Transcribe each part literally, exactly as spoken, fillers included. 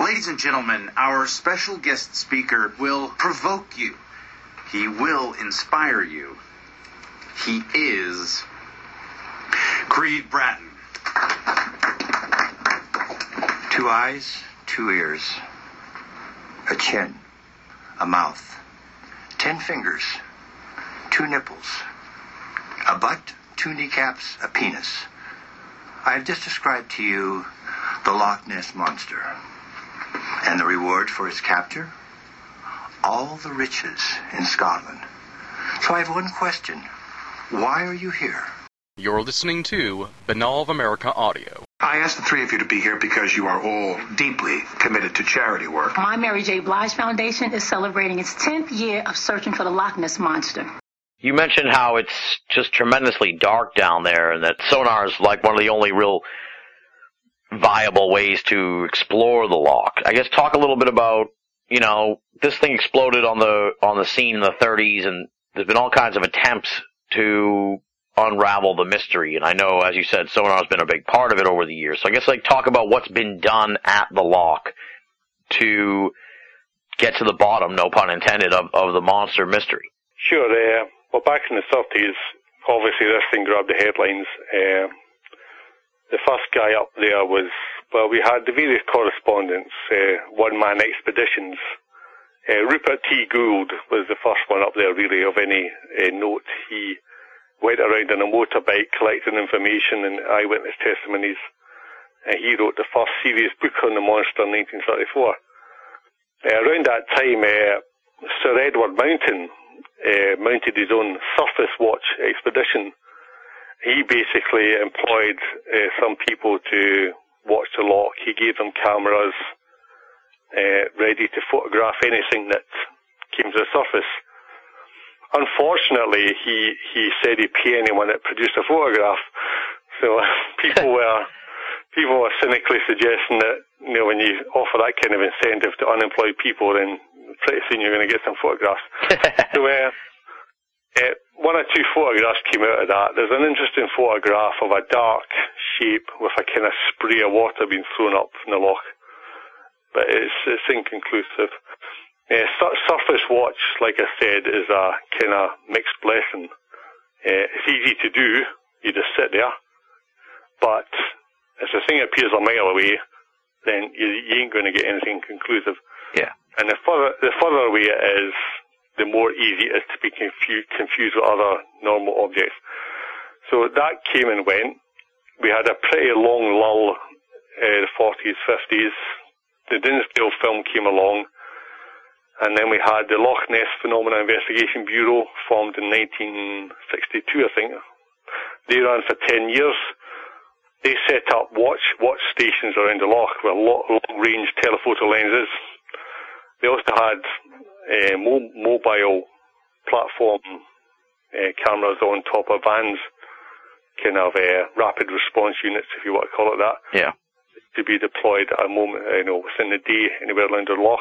Ladies and gentlemen, our special guest speaker will provoke you. He will inspire you. He is Creed Bratton. Two eyes, two ears, a chin, a mouth, ten fingers, two nipples, a butt, two kneecaps, a penis. I have just described to you the Loch Ness Monster. And the reward for its capture? All the riches in Scotland. So I have one question. Why are you here? You're listening to Binnall of America Audio. I asked the three of you to be here because you are all deeply committed to charity work. My Mary J. Blige Foundation is celebrating its tenth year of searching for the Loch Ness Monster. You mentioned how it's just tremendously dark down there and that sonar is like one of the only real viable ways to explore the loch. I guess talk a little bit about, you know, this thing exploded on the on the scene in the thirties, and there's been all kinds of attempts to unravel the mystery. And I know, as you said, sonar's been a big part of it over the years. So I guess like talk about what's been done at the loch to get to the bottom, no pun intended, of, of the monster mystery. Sure. Uh, well, back in the thirties, obviously this thing grabbed the headlines. Uh, The first guy up there was, well, we had the various correspondents, uh, one-man expeditions. Uh, Rupert T. Gould was the first one up there, really, of any uh, note. He went around on a motorbike collecting information and eyewitness testimonies. And he wrote the first serious book on the monster in nineteen thirty-four. Uh, around that time, uh, Sir Edward Mountain uh, mounted his own surface watch expedition. He basically employed uh, some people to watch the loch. He gave them cameras uh, ready to photograph anything that came to the surface. Unfortunately, he, he said he'd pay anyone that produced a photograph. So people were people were cynically suggesting that, you know, when you offer that kind of incentive to unemployed people, then pretty soon you're going to get some photographs. so uh, uh, one or two photographs came out of that. There's an interesting photograph of a dark shape with a kind of spray of water being thrown up from the loch, but it's, it's inconclusive. Uh, sur- surface watch, like I said, is a kind of mixed blessing. Uh, it's easy to do. You just sit there. But if the thing appears a mile away, then you, you ain't going to get anything conclusive. Yeah. And the further, the further away it is, the more easy it is to be confused, confused with other normal objects. So that came and went. We had a pretty long lull, uh, the forties, fifties. The Dinsdale film came along, and then we had the Loch Ness Phenomena Investigation Bureau, formed in nineteen sixty-two, I think. They ran for ten years. They set up watch watch stations around the loch with long-range telephoto lenses. They also had uh, mo- mobile platform uh, cameras on top of vans, kind of uh, rapid response units, if you want to call it that. Yeah. To be deployed at a moment, you know, within the day, anywhere around the loch.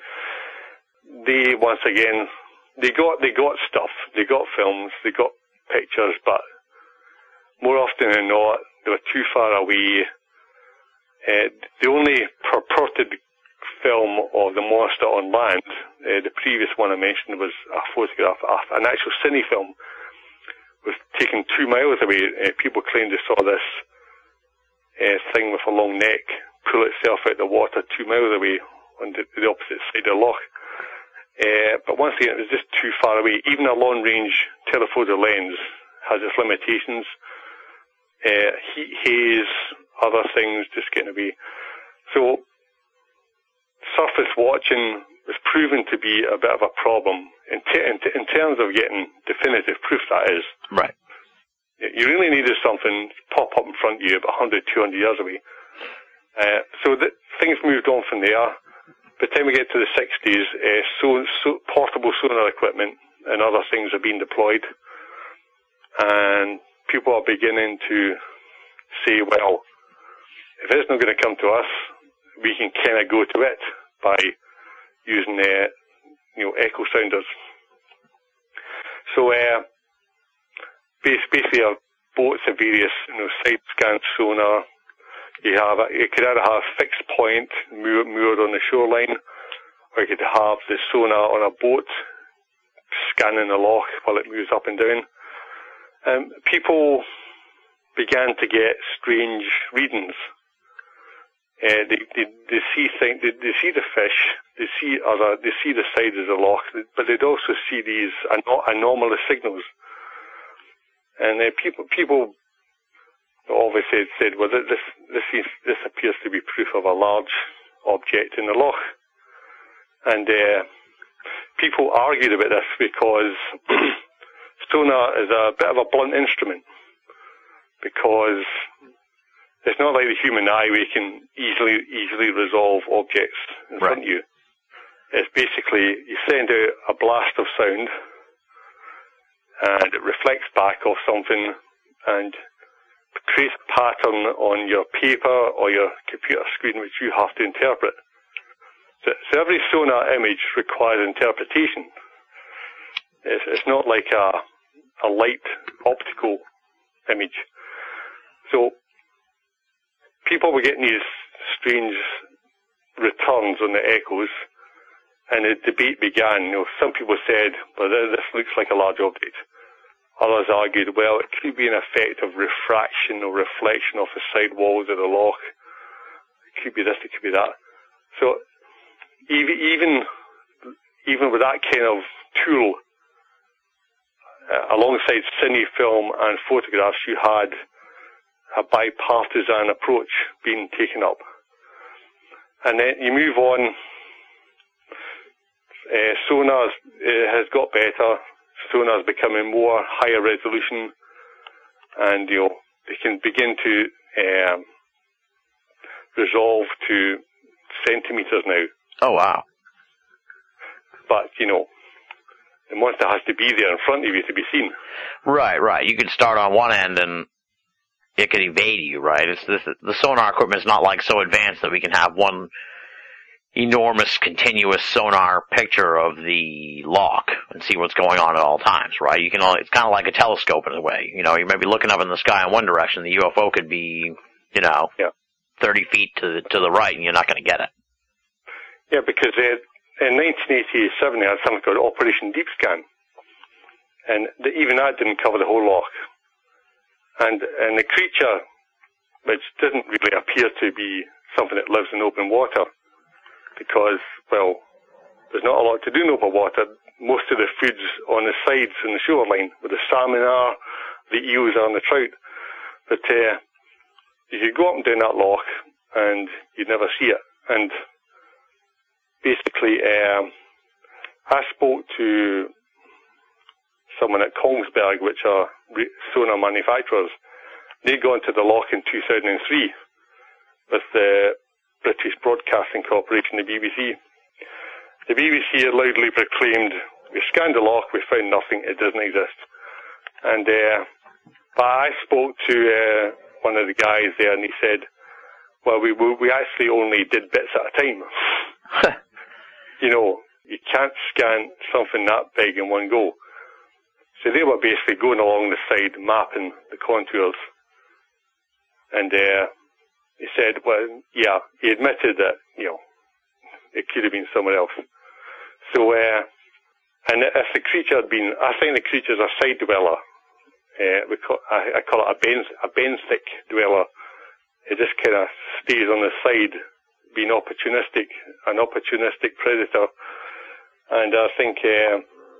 They once again, they got they got stuff, they got films, they got pictures, but more often than not, they were too far away. Uh, the only purported film of the monster on land, uh, the previous one I mentioned was a photograph, an actual cine film, was taken two miles away. Uh, people claimed they saw this uh, thing with a long neck pull itself out of the water two miles away on the, the opposite side of the loch. Uh, but once again, it was just too far away. Even a long-range telephoto lens has its limitations. Uh, heat haze, other things just getting away. So surface watching was proven to be a bit of a problem in, t- in, t- in terms of getting definitive proof, that is. Right. You really needed something to pop up in front of you about one hundred, two hundred years away. Uh, so the, things moved on from there. By the time we get to the sixties, uh, so, so portable sonar equipment and other things are being deployed. And people are beginning to say, well, if it's not going to come to us, we can kind of go to it by using, uh, you know, echo sounders. So, uh, basically, our boats have various, you know, side scan sonar, You have a, you could either have fixed point moored, moored on the shoreline, or you could have the sonar on a boat scanning the loch while it moves up and down. Um, people began to get strange readings. Uh, they, they, they see things, they, they see the fish, they see other, they see the sides of the loch, but they'd also see these anom- anomalous signals. And uh, people, people obviously said, well, this, this, is, this appears to be proof of a large object in the loch. And uh, people argued about this because sonar is a bit of a blunt instrument, because it's not like the human eye where you can easily easily resolve objects in right. front of you. It's basically, you send out a blast of sound and it reflects back off something and creates a pattern on your paper or your computer screen which you have to interpret. So, so every sonar image requires interpretation. It's, it's not like a, a light optical image. So people were getting these strange returns on the echoes, and the debate began. You know, some people said, well, this looks like a large object. Others argued, well, it could be an effect of refraction or reflection off the side walls of the loch. It could be this, it could be that. So even even, even with that kind of tool, uh, alongside cine film and photographs, you had a bipartisan approach being taken up. And then you move on, uh, sonar uh, has got better, sonar is becoming more higher resolution, and you know, they can begin to um, resolve to centimetres now. Oh, wow. But, you know, the monster has to be there in front of you to be seen. Right, right. You could start on one end and it could evade you, right? It's this, the sonar equipment is not like so advanced that we can have one enormous continuous sonar picture of the loch and see what's going on at all times, right? You can only, it's kind of like a telescope in a way. You know, you may be looking up in the sky in one direction, the U F O could be, you know, yeah. thirty feet to the, to the right, and you're not going to get it. Yeah, because uh, in nineteen eighty-seven they had something called Operation Deep Scan, and the, even that didn't cover the whole loch. And and the creature, which doesn't really appear to be something that lives in open water, because, well, there's not a lot to do in open water. Most of the food's on the sides and the shoreline, where the salmon are, the eels are, and the trout. But uh, you could go up and down that loch, and you'd never see it. And basically, um, I spoke to someone at Kongsberg, which are sonar manufacturers. They'd gone to the loch in two thousand three with the British Broadcasting Corporation, the B B C. The B B C loudly proclaimed, we scanned the loch, we found nothing, it doesn't exist. And uh, but I spoke to uh, one of the guys there, and he said, well, we we actually only did bits at a time. You know, you can't scan something that big in one go. So they were basically going along the side, mapping the contours. And uh, he said, well, yeah, he admitted that, you know, it could have been somewhere else. So, uh, and if the creature had been, I think the creature's a side dweller. Uh, we call, I, I call it a, bens, a benthic dweller. It just kind of stays on the side, being opportunistic, an opportunistic predator. And I think uh,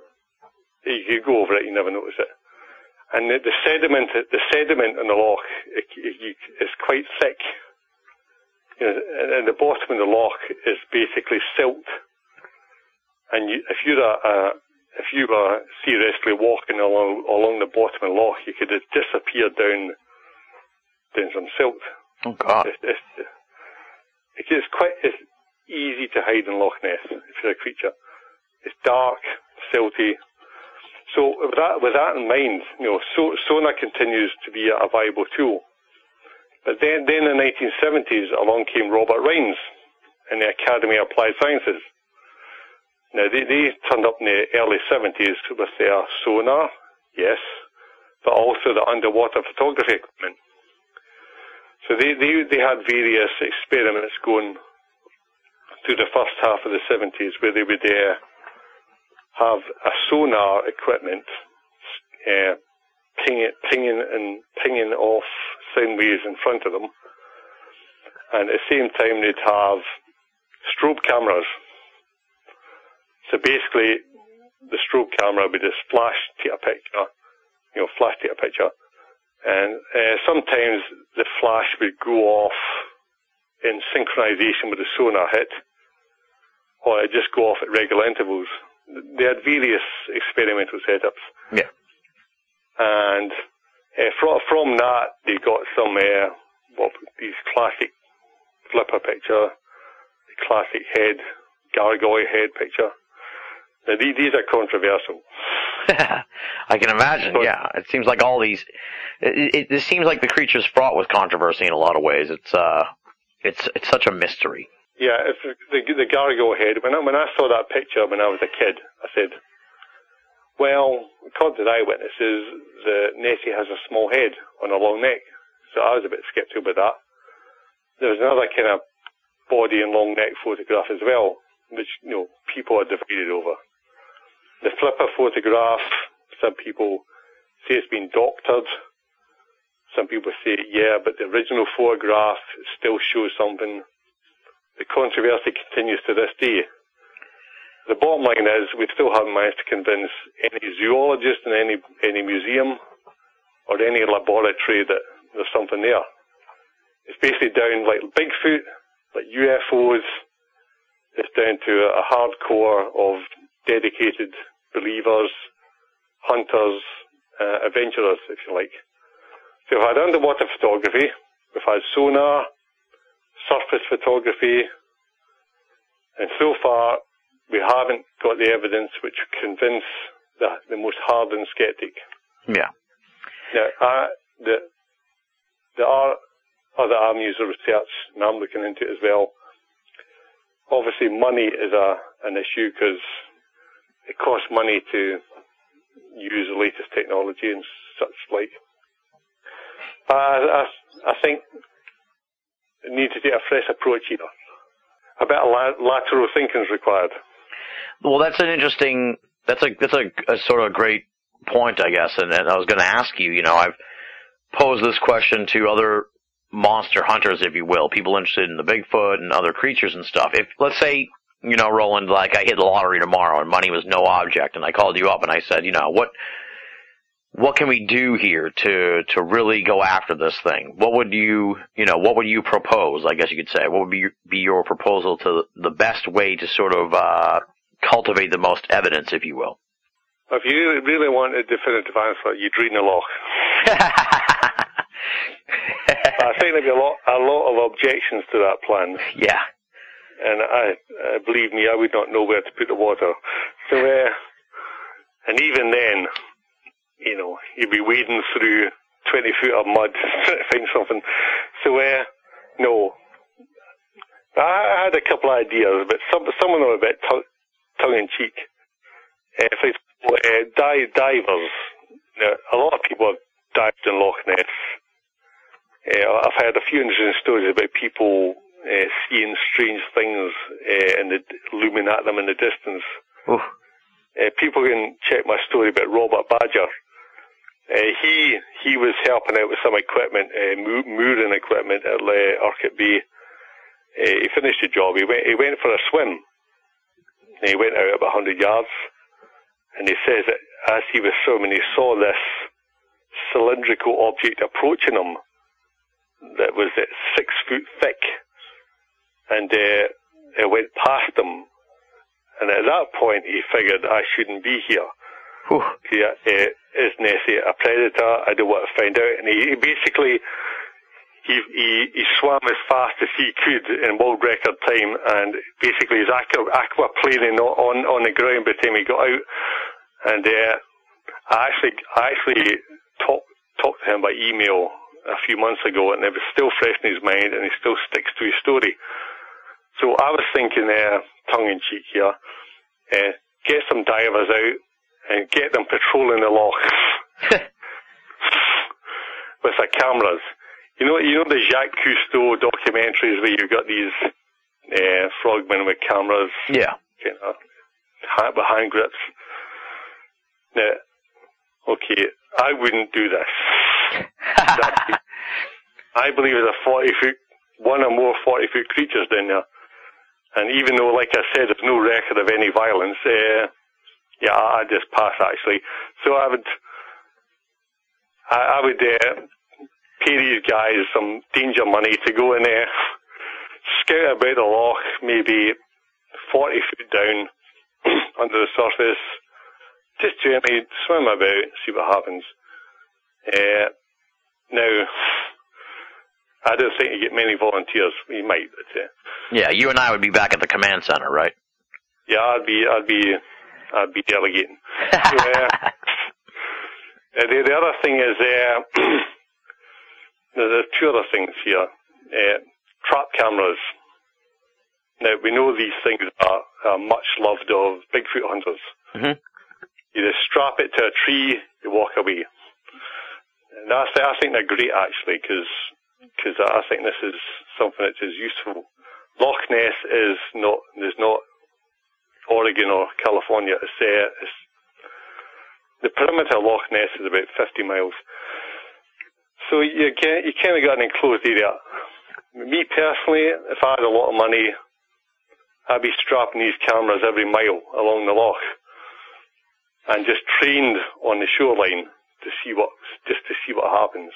you go over it, you never notice it. And the, the sediment, the sediment in the loch it, it, is quite thick. You know, and the bottom of the loch is basically silt. And you, if you're a, a if you were seriously walking along along the bottom of the loch, you could have disappeared down down some silt. Oh God! It's, it's, it's quite it's easy to hide in Loch Ness if you're a creature. It's dark, silty. So with that, with that in mind, you know, so, sonar continues to be a viable tool. But then, then in the nineteen seventies, along came Robert Rines in the Academy of Applied Sciences. Now, they, they turned up in the early seventies with their sonar, yes, but also the underwater photography equipment. So they, they, they had various experiments going through the first half of the seventies where they would uh, have a sonar equipment uh, ping it, pinging and pinging off sound waves in front of them. And at the same time they'd have strobe cameras. So basically the strobe camera would just flash take a picture, you know, flash take a picture. And uh, sometimes the flash would go off in synchronization with the sonar hit, or it'd just go off at regular intervals. They had various experimental setups. Yeah. And uh, from, from that, they got some, uh, what, these classic flipper picture, the classic head, gargoyle head picture. Now, these, these are controversial. I can imagine, but, yeah. It seems like all these, it, it, it seems like the creature's fraught with controversy in a lot of ways. It's, uh, it's, it's such a mystery. Yeah, if the, the gargoyle head, when I, when I saw that picture when I was a kid, I said, well, according to the eyewitnesses, the Nessie has a small head on a long neck. So I was a bit sceptical about that. There was another kind of body and long neck photograph as well, which, you know, people are divided over. The flipper photograph, some people say it's been doctored. Some people say, yeah, but the original photograph still shows something. The controversy continues to this day. The bottom line is we still haven't managed to convince any zoologist in any any museum or any laboratory that there's something there. It's basically down like Bigfoot, like U F Os. It's down to a hardcore of dedicated believers, hunters, uh, adventurers, if you like. So we've had underwater photography, we've had sonar, surface photography, and so far we haven't got the evidence which would convince the, the most hardened skeptic. Yeah. Now, uh, the, there are other avenues of research, and I'm looking into it as well. Obviously, money is a an issue because it costs money to use the latest technology and such like. Uh, I, I think we need to take a fresh approach here. A bit of la- lateral thinking is required. Well, that's an interesting, that's a that's a, a sort of great point, I guess. And, and I was going to ask you, you know, I've posed this question to other monster hunters, if you will, people interested in the Bigfoot and other creatures and stuff. If, let's say, you know, Roland, like I hit the lottery tomorrow and money was no object, and I called you up and I said, you know, what what can we do here to to really go after this thing? What would you, you know, what would you propose, I guess you could say? What would be, be your proposal to the best way to sort of uh, cultivate the most evidence, if you will? If you really want a definitive answer, you'd read in the law. I think there'd be a lot, a lot of objections to that plan. Yeah. And I, uh, believe me, I would not know where to put the water. So, uh, and even then, you know, you'd be wading through twenty foot of mud to find something. So, uh, no. I had a couple of ideas, but some, some of them are a bit t- tongue-in-cheek. Uh, for example, uh, dive, divers. Now, a lot of people have dived in Loch Ness. Uh, I've heard a few interesting stories about people uh, seeing strange things uh, and the, looming at them in the distance. Uh, people can check my story about Robert Badger. Uh, he he was helping out with some equipment, uh, mooring equipment at uh, Urquhart Bay. Uh, he finished the job. He went he went for a swim. And he went out about one hundred yards. And he says that as he was swimming, he saw this cylindrical object approaching him that was uh, six foot thick, and uh, it went past him. And at that point, he figured, I shouldn't be here. Yeah, uh, is Nessie a predator? I don't want to find out. And he, he basically he, he he swam as fast as he could in world record time, and basically his aqua, aquaplaning on on the ground by the time he got out. And uh, I actually I actually talked talked to him by email a few months ago, and it was still fresh in his mind, and he still sticks to his story. So I was thinking, uh, tongue-in-cheek here, uh, get some divers out and get them patrolling the loch with their cameras. You know, you know the Jacques Cousteau documentaries where you've got these uh, frogmen with cameras, Yeah. kind of hand, with hand grips. Now, okay, I wouldn't do this. That, I believe there's a forty foot, one or more forty foot creatures down there, and even though, like I said, there's no record of any violence, uh, yeah, I I'd just pass actually. So I would, I, I would. Uh, pay these guys some danger money to go in there, scout about the loch, maybe forty foot down under the surface, just gently swim about, see what happens. Uh, now, I don't think you get many volunteers. You might, but uh, Yeah, you and I would be back at the command center, right? yeah, I'd be, I'd be, I'd be delegating. So, uh, the, the other thing is, uh, there's two other things here. Uh, trap cameras. Now, we know these things are, are much loved of Bigfoot hunters. Mm-hmm. You just strap it to a tree, you walk away. And that's, I think they're great, actually, because because I think this is something that is useful. Loch Ness is not, is not Oregon or California. It's, uh, it's, the perimeter of Loch Ness is about fifty miles. So you can you kind of got an enclosed area. Me personally, if I had a lot of money, I'd be strapping these cameras every mile along the loch, and just trained on the shoreline to see what just to see what happens.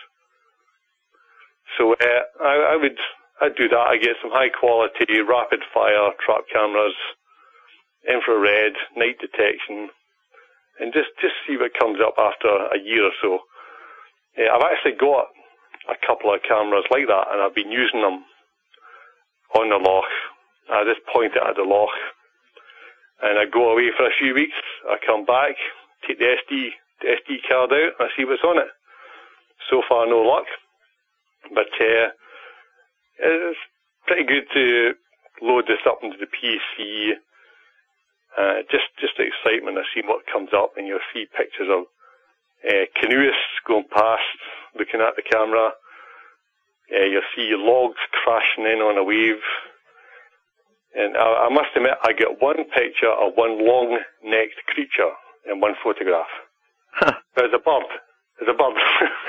So uh, I, I would I'd do that. I get some high quality rapid fire trap cameras, infrared, night detection, and just just see what comes up after a year or so. Uh, I've actually got a couple of cameras like that, and I've been using them on the loch. I just point it at the loch, and I go away for a few weeks. I come back, take the S D the S D card out, and I see what's on it. So far, no luck, but uh, it's pretty good to load this up into the P C. Uh, just just the excitement of seeing what comes up, and you'll see pictures of Uh, canoeists going past, looking at the camera. Uh, you'll see logs crashing in on a wave. And I, I must admit, I get one picture of one long-necked creature in one photograph. Huh. It was a bird. It was a bird.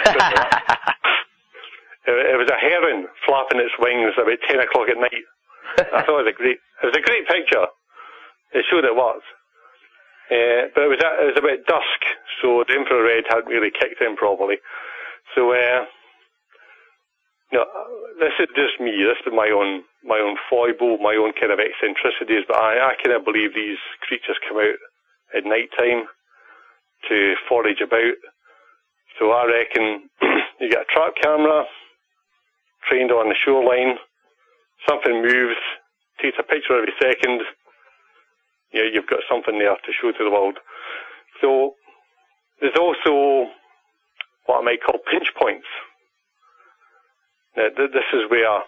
it, it was a heron flapping its wings about ten o'clock at night. I thought it was a great, it was a great picture. It showed it was. Uh, but it was, it was about dusk, so the infrared hadn't really kicked in properly. So, uh, you know, this is just me. This is my own my own foible, my own kind of eccentricities. But I, I kind of believe these creatures come out at night time to forage about. So I reckon you get a trap camera trained on the shoreline. Something moves, takes a picture every second. Yeah, you've got something there to show to the world. So there's also what I might call pinch points. Now, th- this is where,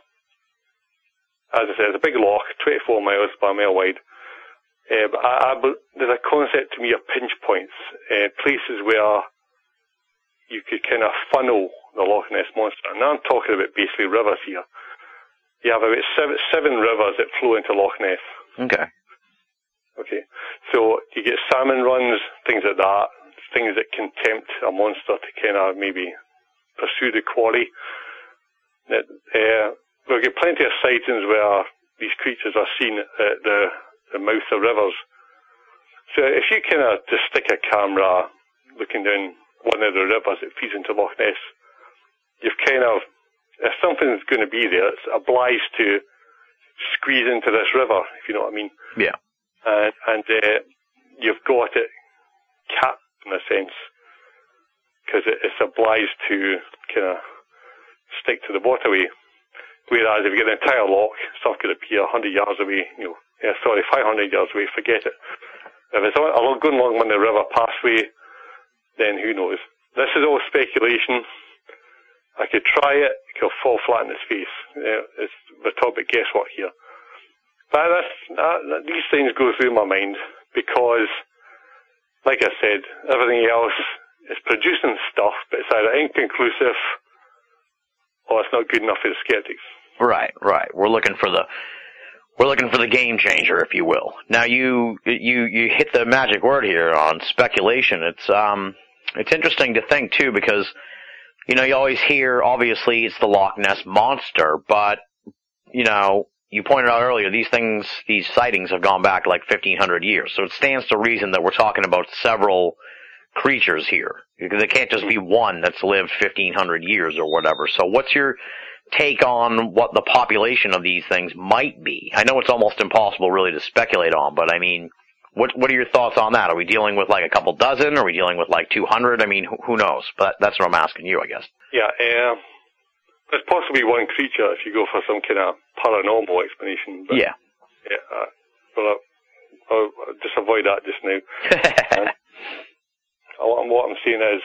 as I said, it's a big loch, twenty-four miles by a mile wide. Uh, but I, I, there's a concept to me of pinch points, uh, places where you could kind of funnel the Loch Ness Monster. And I'm talking about basically rivers here. You have about seven, seven rivers that flow into Loch Ness. Okay. Okay, so you get salmon runs, things like that, things that can tempt a monster to kind of maybe pursue the quarry. That, uh, we'll get plenty of sightings where these creatures are seen at the, the mouth of rivers. So if you kind of just stick a camera looking down one of the rivers that feeds into Loch Ness, you've kind of, if something's going to be there, it's obliged to squeeze into this river, if you know what I mean. Yeah. And, and uh, you've got it capped in a sense, because it, it's obliged to kind of stick to the waterway. Whereas if you get the entire loch, stuff could appear one hundred yards away, you know, yeah, sorry, five hundred yards away, forget it. If it's all going along on the river pathway, then who knows? This is all speculation. I could try it, it could fall flat in its face. Uh, it's the topic guesswork here. But that's, uh, these things go through my mind because, like I said, everything else is producing stuff, but it's either inconclusive oh, it's not good enough for the skeptics. Right, right. We're looking for the we're looking for the game changer, if you will. Now you you you hit the magic word here on speculation. It's um it's interesting to think too, because you know you always hear obviously it's the Loch Ness monster, but you know you pointed out earlier these things these sightings have gone back like fifteen hundred years, so it stands to reason that we're talking about several creatures here, because it can't just be one that's lived fifteen hundred years or whatever. So what's your take on what the population of these things might be? I know it's almost impossible really to speculate on, but I mean, what what are your thoughts on that? Are we dealing with like a couple dozen? Are we dealing with like two hundred? I mean, who, who knows? But that's what I'm asking you, I guess. Yeah, uh, there's possibly one creature if you go for some kind of paranormal explanation. But, yeah. Yeah. Uh, well, I'll, I'll just avoid that just now. and, what I'm saying is,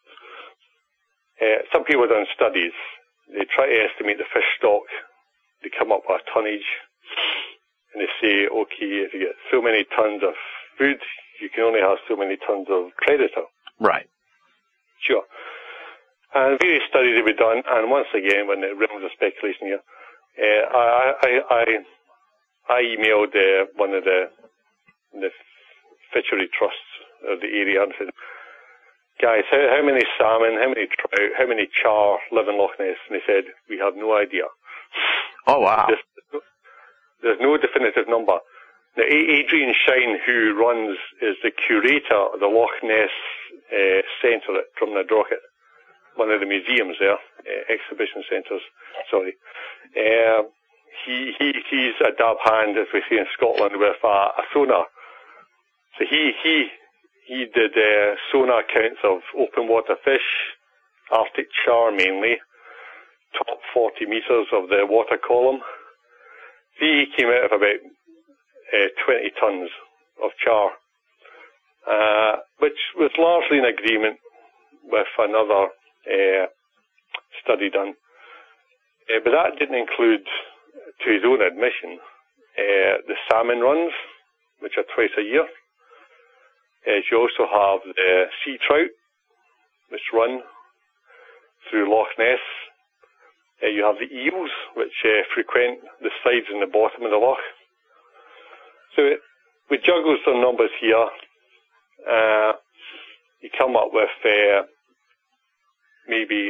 uh, some people have done studies. They try to estimate the fish stock. They come up with a tonnage, and they say, okay, if you get so many tons of food, you can only have so many tons of predator. Right. Sure. And various studies have been done, and once again, when it realms of speculation here, uh, I, I, I, I emailed uh, one of the, the fishery trusts of the area and said, guys, how, how many salmon, how many trout, how many char live in Loch Ness? And they said, we have no idea. Oh, wow. There's, there's no definitive number. Now, Adrian Shine, who runs, is the curator of the Loch Ness uh, Centre at Drumnadrochit, one of the museums there, uh, exhibition centres, sorry. Uh, he, he, he's a dab hand, as we say in Scotland, with a, a sonar. So he, he, He did uh, sonar counts of open water fish, Arctic char mainly, top forty metres of the water column. He came out of about uh, twenty tonnes of char, uh, which was largely in agreement with another uh, study done. Uh, but that didn't include, to his own admission, uh, the salmon runs, which are twice a year. Uh, you also have the sea trout, which run through Loch Ness. Uh, you have the eels, which uh, frequent the sides and the bottom of the loch. So it, we juggle some numbers here. Uh, you come up with uh, maybe,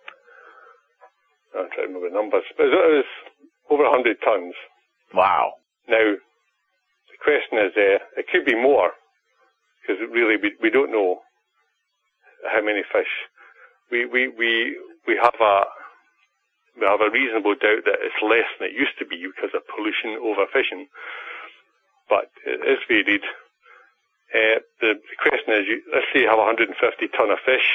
I'm trying to remember the numbers, but it was over one hundred tons. Wow. Now, the question is, uh, it could be more. Because really, we we don't know how many fish. We we we we have a we have a reasonable doubt that it's less than it used to be because of pollution, overfishing. But it is varied. Uh, the, the question is, you, let's say you have one hundred fifty ton of fish.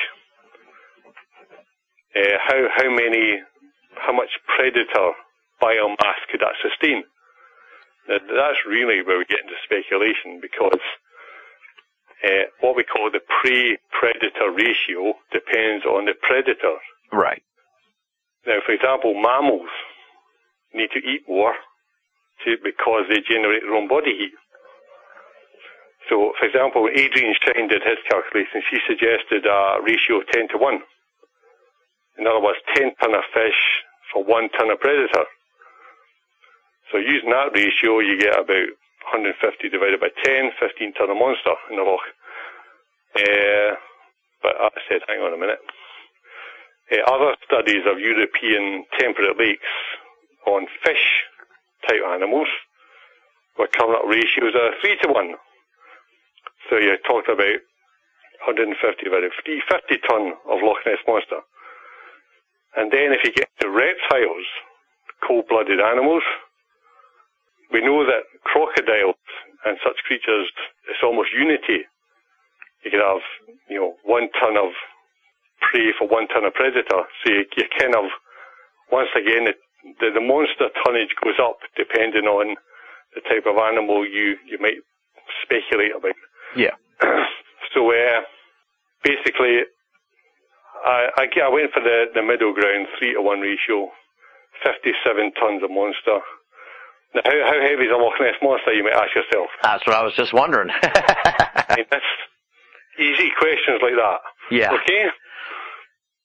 Uh, how how many, how much predator biomass could that sustain? Now, that's really where we get into speculation, because Uh, what we call the prey-predator ratio depends on the predator. Right. Now, for example, mammals need to eat more to, because they generate their own body heat. So, for example, when Adrian Shine did his calculations, he suggested a ratio of ten to one. In other words, ten ton of fish for one ton of predator. So using that ratio, you get about one hundred fifty divided by ten, fifteen ton of monster in the loch. Uh, but I said, hang on a minute. Uh, other studies of European temperate lakes on fish-type animals were coming up ratios of three to one. So you're talking about one hundred fifty divided by fifty ton of Loch Ness monster. And then if you get to reptiles, cold-blooded animals, we know that crocodiles and such creatures, it's almost unity. You could have, you know, one ton of prey for one ton of predator. So you, you kind of, once again, it, the, the monster tonnage goes up depending on the type of animal you, you might speculate about. Yeah. So uh, basically, I, I, I went for the, the middle ground, three to one ratio, fifty-seven tons of monster. Now, how, how heavy is a Loch Ness monster, you might ask yourself? That's what I was just wondering. I mean, that's easy questions like that. Yeah. Okay?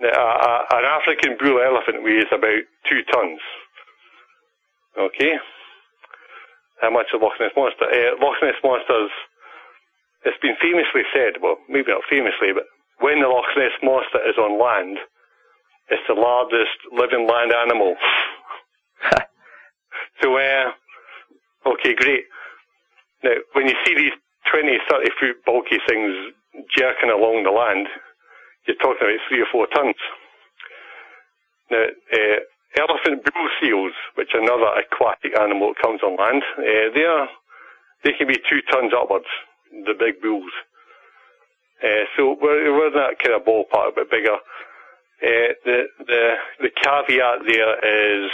Now, a, a, an African bull elephant weighs about two tons. Okay? How much is Loch Ness Monster? Uh, Loch Ness Monster's, it's been famously said, well, maybe not famously, but when the Loch Ness Monster is on land, it's the largest living land animal. So, uh, okay, great. Now, when you see these twenty, thirty foot bulky things jerking along the land, you're talking about three or four tons. Now, uh, elephant bull seals, which are another aquatic animal that comes on land, uh, they are, they can be two tons upwards, the big bulls. Uh, so we're, we're in that kind of ballpark, but bigger. Uh, the, the, the caveat there is,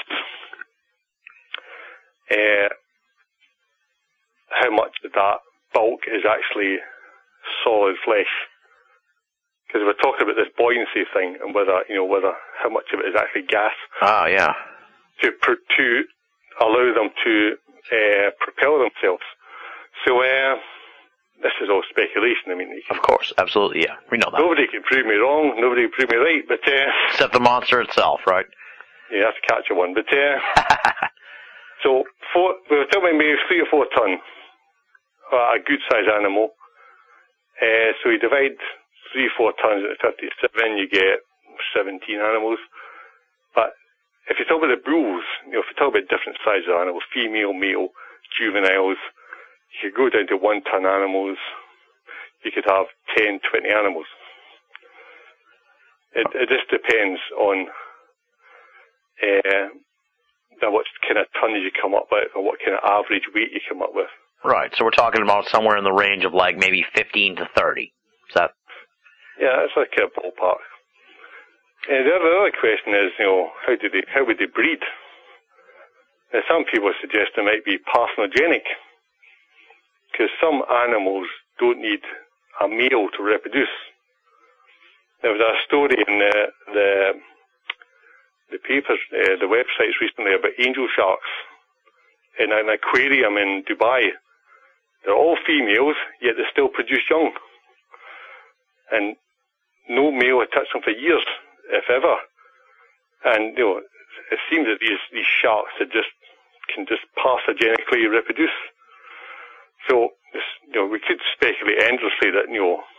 uh, how much of that bulk is actually solid flesh. Because we're talking about this buoyancy thing and whether, you know, whether, how much of it is actually gas. Ah, yeah. To, to allow them to, uh, propel themselves. So, uh, this is all speculation. I mean, you can, of course, absolutely, yeah. We know that. Nobody can prove me wrong, nobody can prove me right, but, uh, except the monster itself, right? Yeah, that's catch a one, but, uh, so, four, we were talking about maybe three or four ton, uh, a good sized animal. Uh, so you divide three, four tons into fifty-seven, you get seventeen animals. But if you talk about the bulls, you know, if you talk about different sizes of animals, female, male, juveniles, you could go down to one ton animals. You could have ten, twenty animals. It, it just depends on uh, what kind of tonnage you come up with or what kind of average weight you come up with. Right, so we're talking about somewhere in the range of like maybe fifteen to thirty. Is that? Yeah, that's like a ballpark. And the other, the other question is, you know, how do they, how would they breed? Now, some people suggest they might be parthenogenic, because some animals don't need a male to reproduce. There was a story in the the, the papers, uh, the websites recently about angel sharks in an aquarium in Dubai. They're all females, yet they still produce young. And no male had touched them for years, if ever. And, you know, it seems that these, these sharks that just can just parthenogenically reproduce. So, this, you know, we could speculate endlessly that, you know,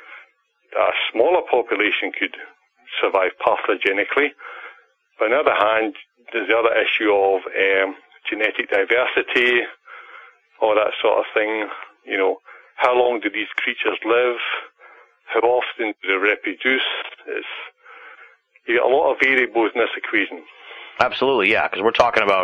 a smaller population could survive parthenogenially. But on the other hand, there's the other issue of um, genetic diversity, all that sort of thing. You know, how long do these creatures live? How often do they reproduce? It's, you get a lot of variables in this equation. Absolutely, yeah, because we're talking about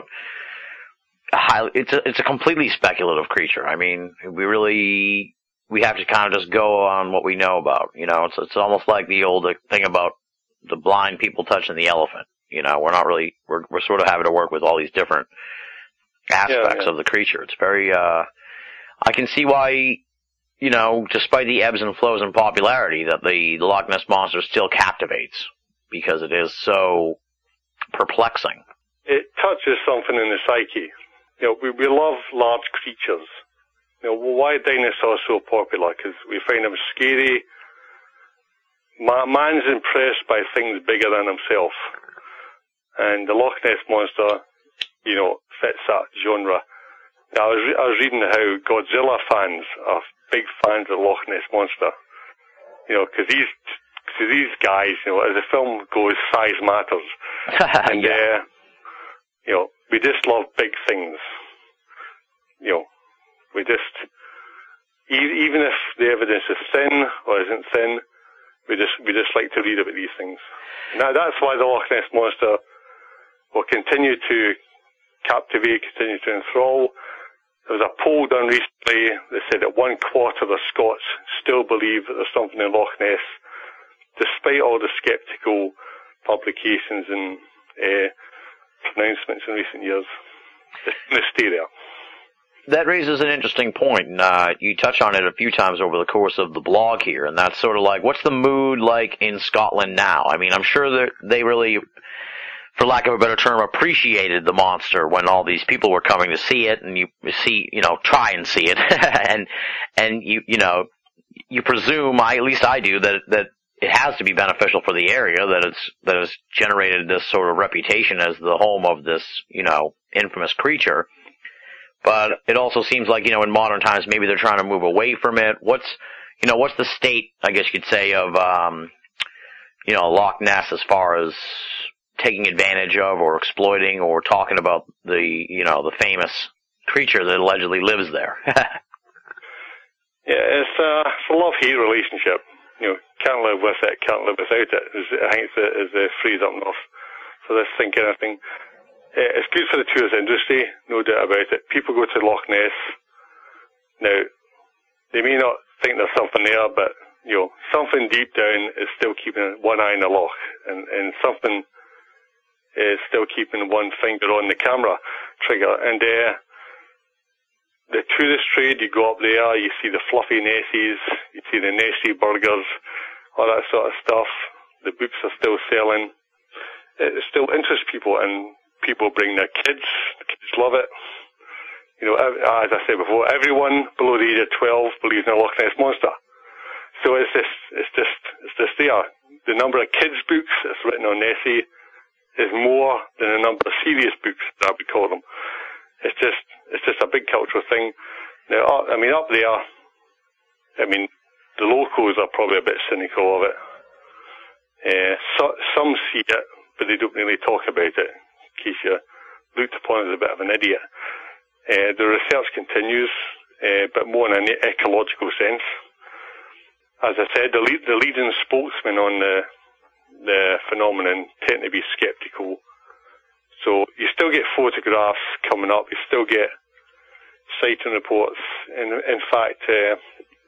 a highly, it's a, it's a completely speculative creature. I mean, we really, we have to kind of just go on what we know about. You know, it's it's almost like the old thing about the blind people touching the elephant. You know, we're not really, we're we're sort of having to work with all these different aspects yeah, yeah. of the creature. It's very, uh, I can see why, you know, despite the ebbs and flows in popularity, that the, the Loch Ness Monster still captivates, because it is so perplexing. It touches something in the psyche. You know, we, we love large creatures. You know, why are dinosaurs so popular? Because we find them scary. Ma- man's impressed by things bigger than himself. And the Loch Ness Monster, you know, fits that genre. Now, I was, re- I was reading how Godzilla fans are big fans of Loch Ness Monster. You know, because these, cause these guys, you know, as the film goes, size matters. And, yeah. uh, you know, we just love big things. You know, we just, e- even if the evidence is thin or isn't thin, we just, we just like to read about these things. Now, that's why the Loch Ness Monster will continue to captivate, continue to enthrall. There was a poll done recently that said that one quarter of the Scots still believe that there's something in Loch Ness, despite all the sceptical publications and uh, pronouncements in recent years. It's going to stay there. That raises an interesting point, and uh, you touch on it a few times over the course of the blog here, and that's sort of like, what's the mood like in Scotland now? I mean, I'm sure that they really, for lack of a better term, appreciated the monster when all these people were coming to see it, and you see, you know, try and see it, and and you you know, you presume, I at least I do, that that it has to be beneficial for the area that it's that it's generated this sort of reputation as the home of this, you know, infamous creature. But it also seems like, you know, in modern times, maybe they're trying to move away from it. What's, you know, what's the state, I guess you could say, of, um, you know, Loch Ness as far as taking advantage of or exploiting or talking about the, you know, the famous creature that allegedly lives there? Yeah, it's, uh, it's a love-hate relationship. You know, can't live with it, can't live without it. Is, I think it's the, is the phrase up north. So this thing kind of thing. It's good for the tourist industry, no doubt about it. People go to Loch Ness. Now, they may not think there's something there, but, you know, something deep down is still keeping one eye on the loch, and, and something is still keeping one finger on the camera trigger. And uh, the tourist trade, you go up there, you see the fluffy Nessies, you see the Nessie burgers, all that sort of stuff. The books are still selling. It still interests people, and people bring their kids. The kids love it. You know, as I said before, everyone below the age of twelve believes in a Loch Ness monster. So it's just, it's just, it's just there. The number of kids' books that's written on Nessie is more than the number of serious books, that we call them. It's just, it's just a big cultural thing. Now, I mean, up there, I mean, the locals are probably a bit cynical of it. Uh, so, some see it, but they don't really talk about it, in case you're looked upon as a bit of an idiot. Uh, the research continues, uh, but more in an ecological sense. As I said, the, lead, the leading spokesman on the, the phenomenon tend to be skeptical. So you still get photographs coming up, you still get sighting reports. In, in fact, uh,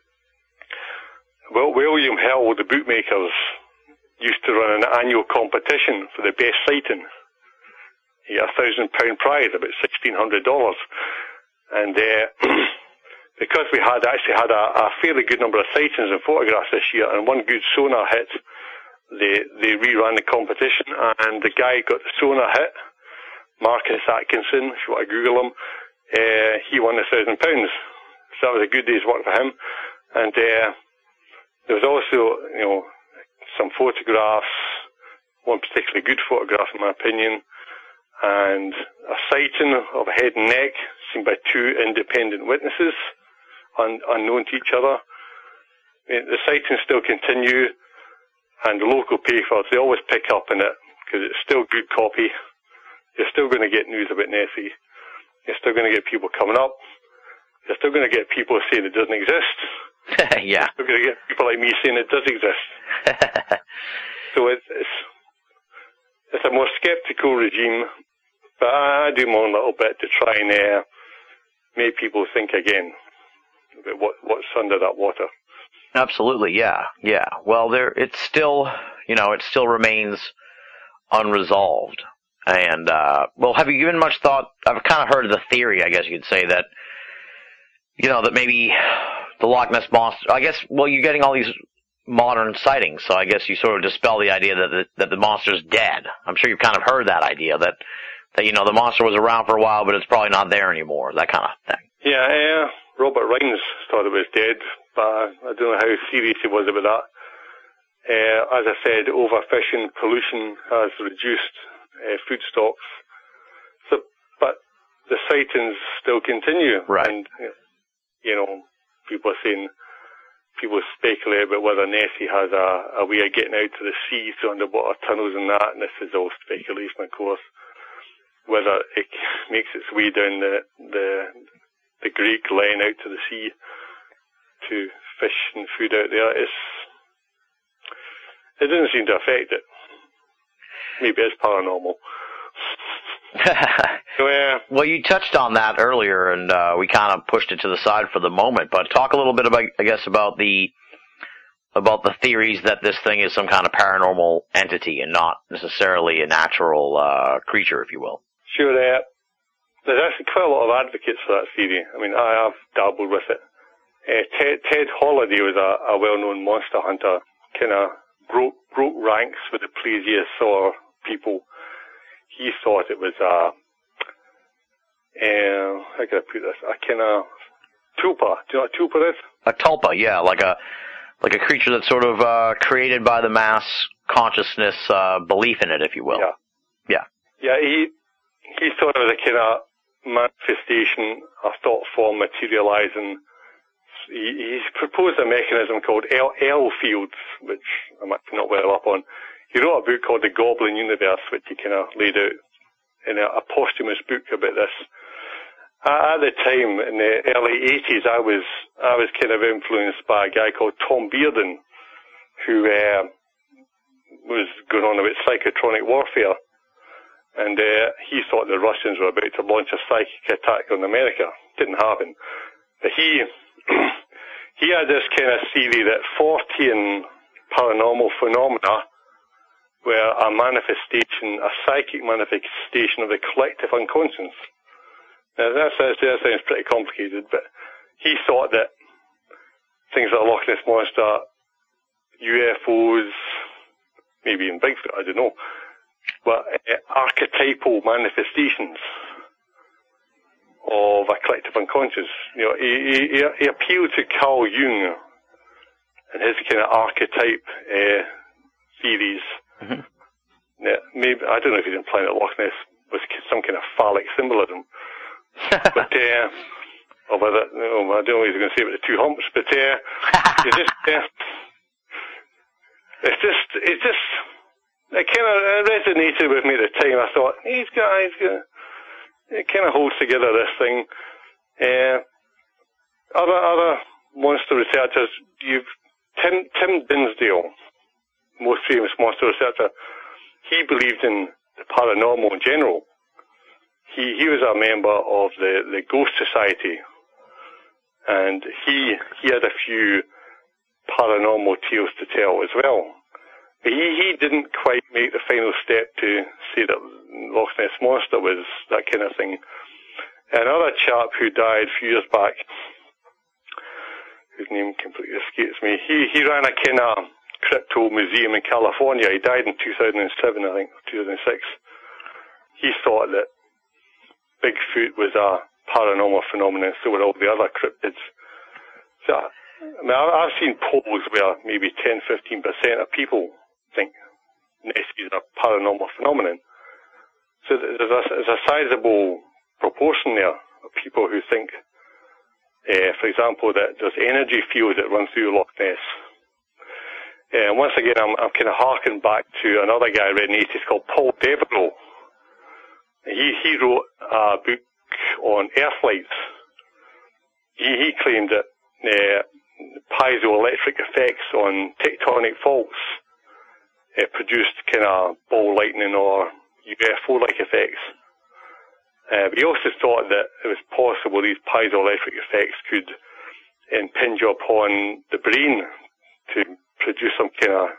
well, William Hill, the bookmakers, used to run an annual competition for the best sighting. He got a thousand pound prize, about sixteen hundred dollars. And uh, because we had actually had a, a fairly good number of sightings and photographs this year, and one good sonar hit, they they reran the competition, and the guy got the sonar hit, Marcus Atkinson, if you want to Google him, uh, he won a thousand pounds. So that was a good day's work for him. And uh, there was also, you know, some photographs, one particularly good photograph in my opinion, and a sighting of a head and neck seen by two independent witnesses, un- unknown to each other. I mean, the sightings still continue, and the local papers, they always pick up on it, because it's still good copy. You're still going to get news about Nessie. You're still going to get people coming up. You're still going to get people saying it doesn't exist. Yeah. You're going to get people like me saying it does exist. So it's, it's it's a more skeptical regime, but I, I do more a little bit to try and uh, make people think again about what, what's under that water. Absolutely, yeah, yeah. Well, there, it's still, you know, it still remains unresolved. And, uh, well, have you given much thought? I've kind of heard the theory, I guess you could say, that, you know, that maybe the Loch Ness Monster, I guess, well, you're getting all these modern sightings, so I guess you sort of dispel the idea that the, that the monster's dead. I'm sure you've kind of heard that idea, that, that, you know, the monster was around for a while, but it's probably not there anymore, that kind of thing. Yeah, uh, Robert Rhines thought it was dead, but I don't know how serious he was about that. Uh, as I said, overfishing, pollution has reduced uh, food stocks. So, but the sightings still continue. Right. And, you know, people are saying, people speculate about whether Nessie has a, a way of getting out to the sea through underwater tunnels and that, and this is all speculation, of course. Whether it makes its way down the, the, the Great Glen out to the sea to fish and food out there, it's, it doesn't seem to affect it. Maybe it's paranormal. So, uh, well, you touched on that earlier, and uh, we kind of pushed it to the side for the moment. But talk a little bit about, I guess, about the about the theories that this thing is some kind of paranormal entity and not necessarily a natural uh, creature, if you will. Sure. Uh, there's actually quite a lot of advocates for that theory. I mean, I have dabbled with it. Uh, Ted, Ted Holliday was a, a well-known monster hunter, kind of broke broke ranks with the plesiosaur people. He thought it was a, uh, how can I put this, a kind of tulpa. Do you know what a tulpa is? A tulpa, yeah, like a like a creature that's sort of uh, created by the mass consciousness uh, belief in it, if you will. Yeah. Yeah. Yeah, he he thought it was a kind of manifestation, a thought form materializing. He, he's proposed a mechanism called L, L fields, which I'm actually not well up on. He wrote a book called The Goblin Universe, which he kind of laid out in a, a posthumous book about this. At the time, in the early eighties, I was I was kind of influenced by a guy called Tom Bearden, who uh, was going on about psychotronic warfare, and uh, he thought the Russians were about to launch a psychic attack on America. Didn't happen, but he he had this kind of theory that fourteen paranormal phenomena were a manifestation, a psychic manifestation of the collective unconscious. Now, that sounds, that sounds pretty complicated, but he thought that things like Loch Ness Monster, U F Os, maybe even Bigfoot, I don't know, were uh, archetypal manifestations of a collective unconscious. You know, he, he, he appealed to Carl Jung and his kind of archetype uh, theories. Mm-hmm. Yeah, maybe, I don't know if he's implying that Loch Ness was some kind of phallic symbolism. but, uh, or whether, no, I don't know what he's going to say about the two humps, but, uh, it's just, uh, it's just, it's just, it kind of resonated with me at the time. I thought, he's got, he's got, it kind of holds together this thing. Uh, other, other monster researchers, you've, Tim, Tim Dinsdale, most famous monster researcher, he believed in the paranormal in general. He he was a member of the, the Ghost Society, and he he had a few paranormal tales to tell as well. But he, he didn't quite make the final step to say that Loch Ness Monster was that kind of thing. Another chap who died a few years back, whose name completely escapes me, he, he ran a kind of crypto museum in California. He died in two thousand seven, I think, two thousand six. He thought that Bigfoot was a paranormal phenomenon, so were all the other cryptids. So, I mean, I've seen polls where maybe ten, fifteen percent of people think Nessie is a paranormal phenomenon. So there's a, there's a sizable proportion there of people who think, uh, for example, that there's energy fields that run through Loch Ness. Uh, and once again, I'm, I'm kind of harking back to another guy I read in the eighties called Paul Devereux. He, he wrote a book on earthlights. He, he claimed that uh, piezoelectric effects on tectonic faults uh, produced kind of ball lightning or U F O-like effects. Uh, but he also thought that it was possible these piezoelectric effects could impinge upon the brain to produce some kind of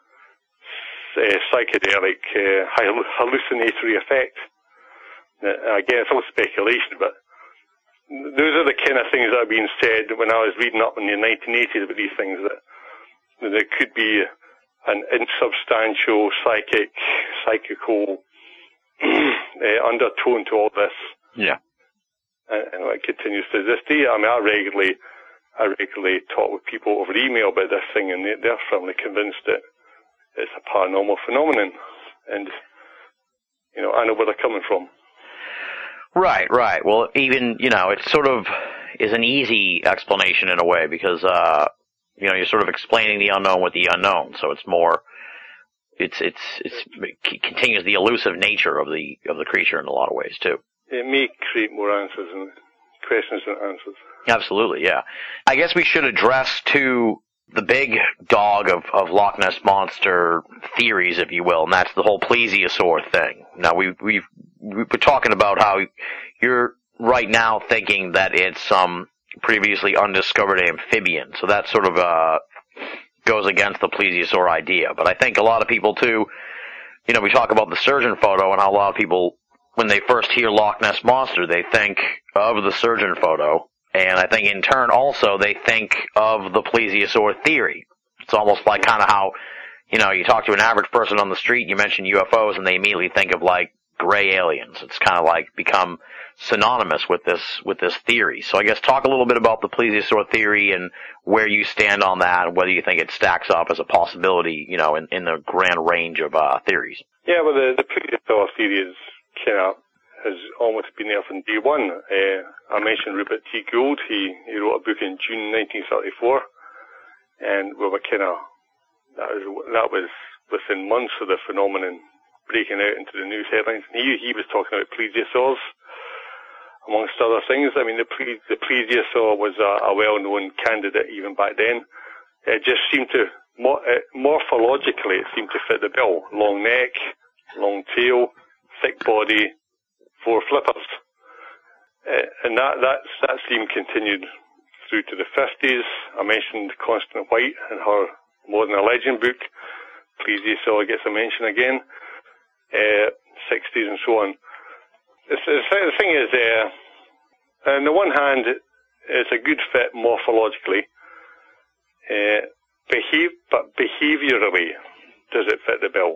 uh, psychedelic uh, hallucinatory effect. Uh, again, it's all speculation, but those are the kind of things that have been said when I was reading up in the nineteen eighties about these things, that, that there could be an insubstantial, psychic, psychical uh, undertone to all this. Yeah. And, and it continues to this day. I mean, I regularly, I regularly talk with people over email about this thing, and they, they're firmly convinced that it's a paranormal phenomenon. And, you know, I know where they're coming from. Right, right. Well, even, you know, it sort of is an easy explanation in a way because, uh, you know, you're sort of explaining the unknown with the unknown. So it's more, it's, it's, it's, it continues the elusive nature of the, of the creature in a lot of ways, too. It may create more answers and questions than answers. Absolutely, yeah. I guess we should address, too, the big dog of, of Loch Ness Monster theories, if you will, and that's the whole plesiosaur thing. Now, we, we've, we've been talking about how you're right now thinking that it's some previously undiscovered amphibian, so that sort of uh, goes against the plesiosaur idea. But I think a lot of people, too, you know, we talk about the surgeon photo and how a lot of people, when they first hear Loch Ness Monster, they think of the surgeon photo. And I think in turn also they think of the plesiosaur theory. It's almost like kind of how, you know, you talk to an average person on the street, you mention U F Os, and they immediately think of like gray aliens. It's kind of like become synonymous with this with this theory. So I guess talk a little bit about the plesiosaur theory and where you stand on that, and whether you think it stacks up as a possibility, you know, in, in the grand range of uh, theories. Yeah, well, the, the plesiosaur theory is kind of has almost been there from day one. Uh, I mentioned Rupert T. Gould. He he wrote a book in June nineteen thirty-four, and we were kind of that was that was within months of the phenomenon breaking out into the news headlines. And he he was talking about plesiosaurs, amongst other things. I mean, the, ple- the plesiosaur was a, a well-known candidate even back then. It just seemed to, mor- uh, morphologically, it seemed to fit the bill. Long neck, long tail, thick body, four flippers. Uh, and that, that, that theme continued through to the fifties. I mentioned Constance White in her More Than a Legend book. Plesiosaur gets a mention again. Uh, sixties and so on. The, the thing is, uh, on the one hand, it's a good fit morphologically, uh, behave, but behaviourally, does it fit the bill?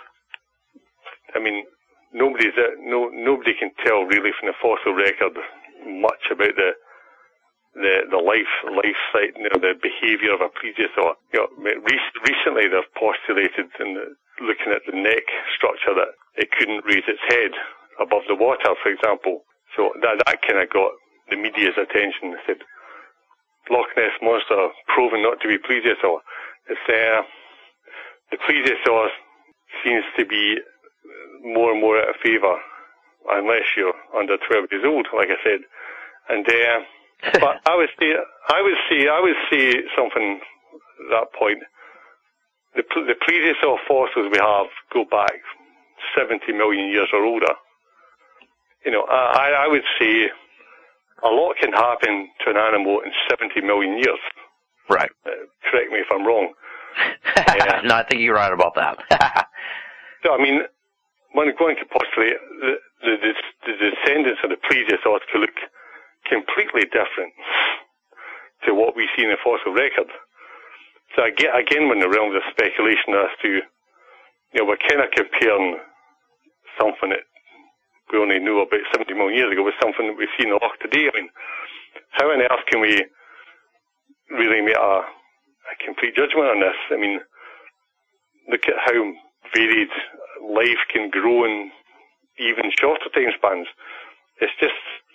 I mean, nobody's uh, no nobody can tell really from the fossil record much about the the the life life site, you know, the behaviour of a plesiosaur. You know, re- recently they've postulated in the, looking at the neck structure that it couldn't raise its head above the water, for example. So that that kind of got the media's attention. They said, Loch Ness Monster proven not to be plesiosaur. It's, uh, the plesiosaur seems to be more and more out of favour, unless you're under twelve years old, like I said. And uh, but I would say, I would say, I would say something at that point. The, the plesiosaur fossils we have go back seventy million years or older. You know, I, I would say a lot can happen to an animal in seventy million years. Right. Uh, correct me if I'm wrong. uh, no, I think you're right about that. So, I mean, one, one could postulate the, the, the, the descendants of the plesiosaurs could look completely different to what we see in the fossil record. So again, again, we're in the realms of speculation as to, you know, we're kind of comparing something that we only knew about seventy million years ago with something that we see in the loch today. I mean, how on earth can we really make a, a complete judgment on this? I mean, look at how varied life can grow in even shorter time spans. It's just,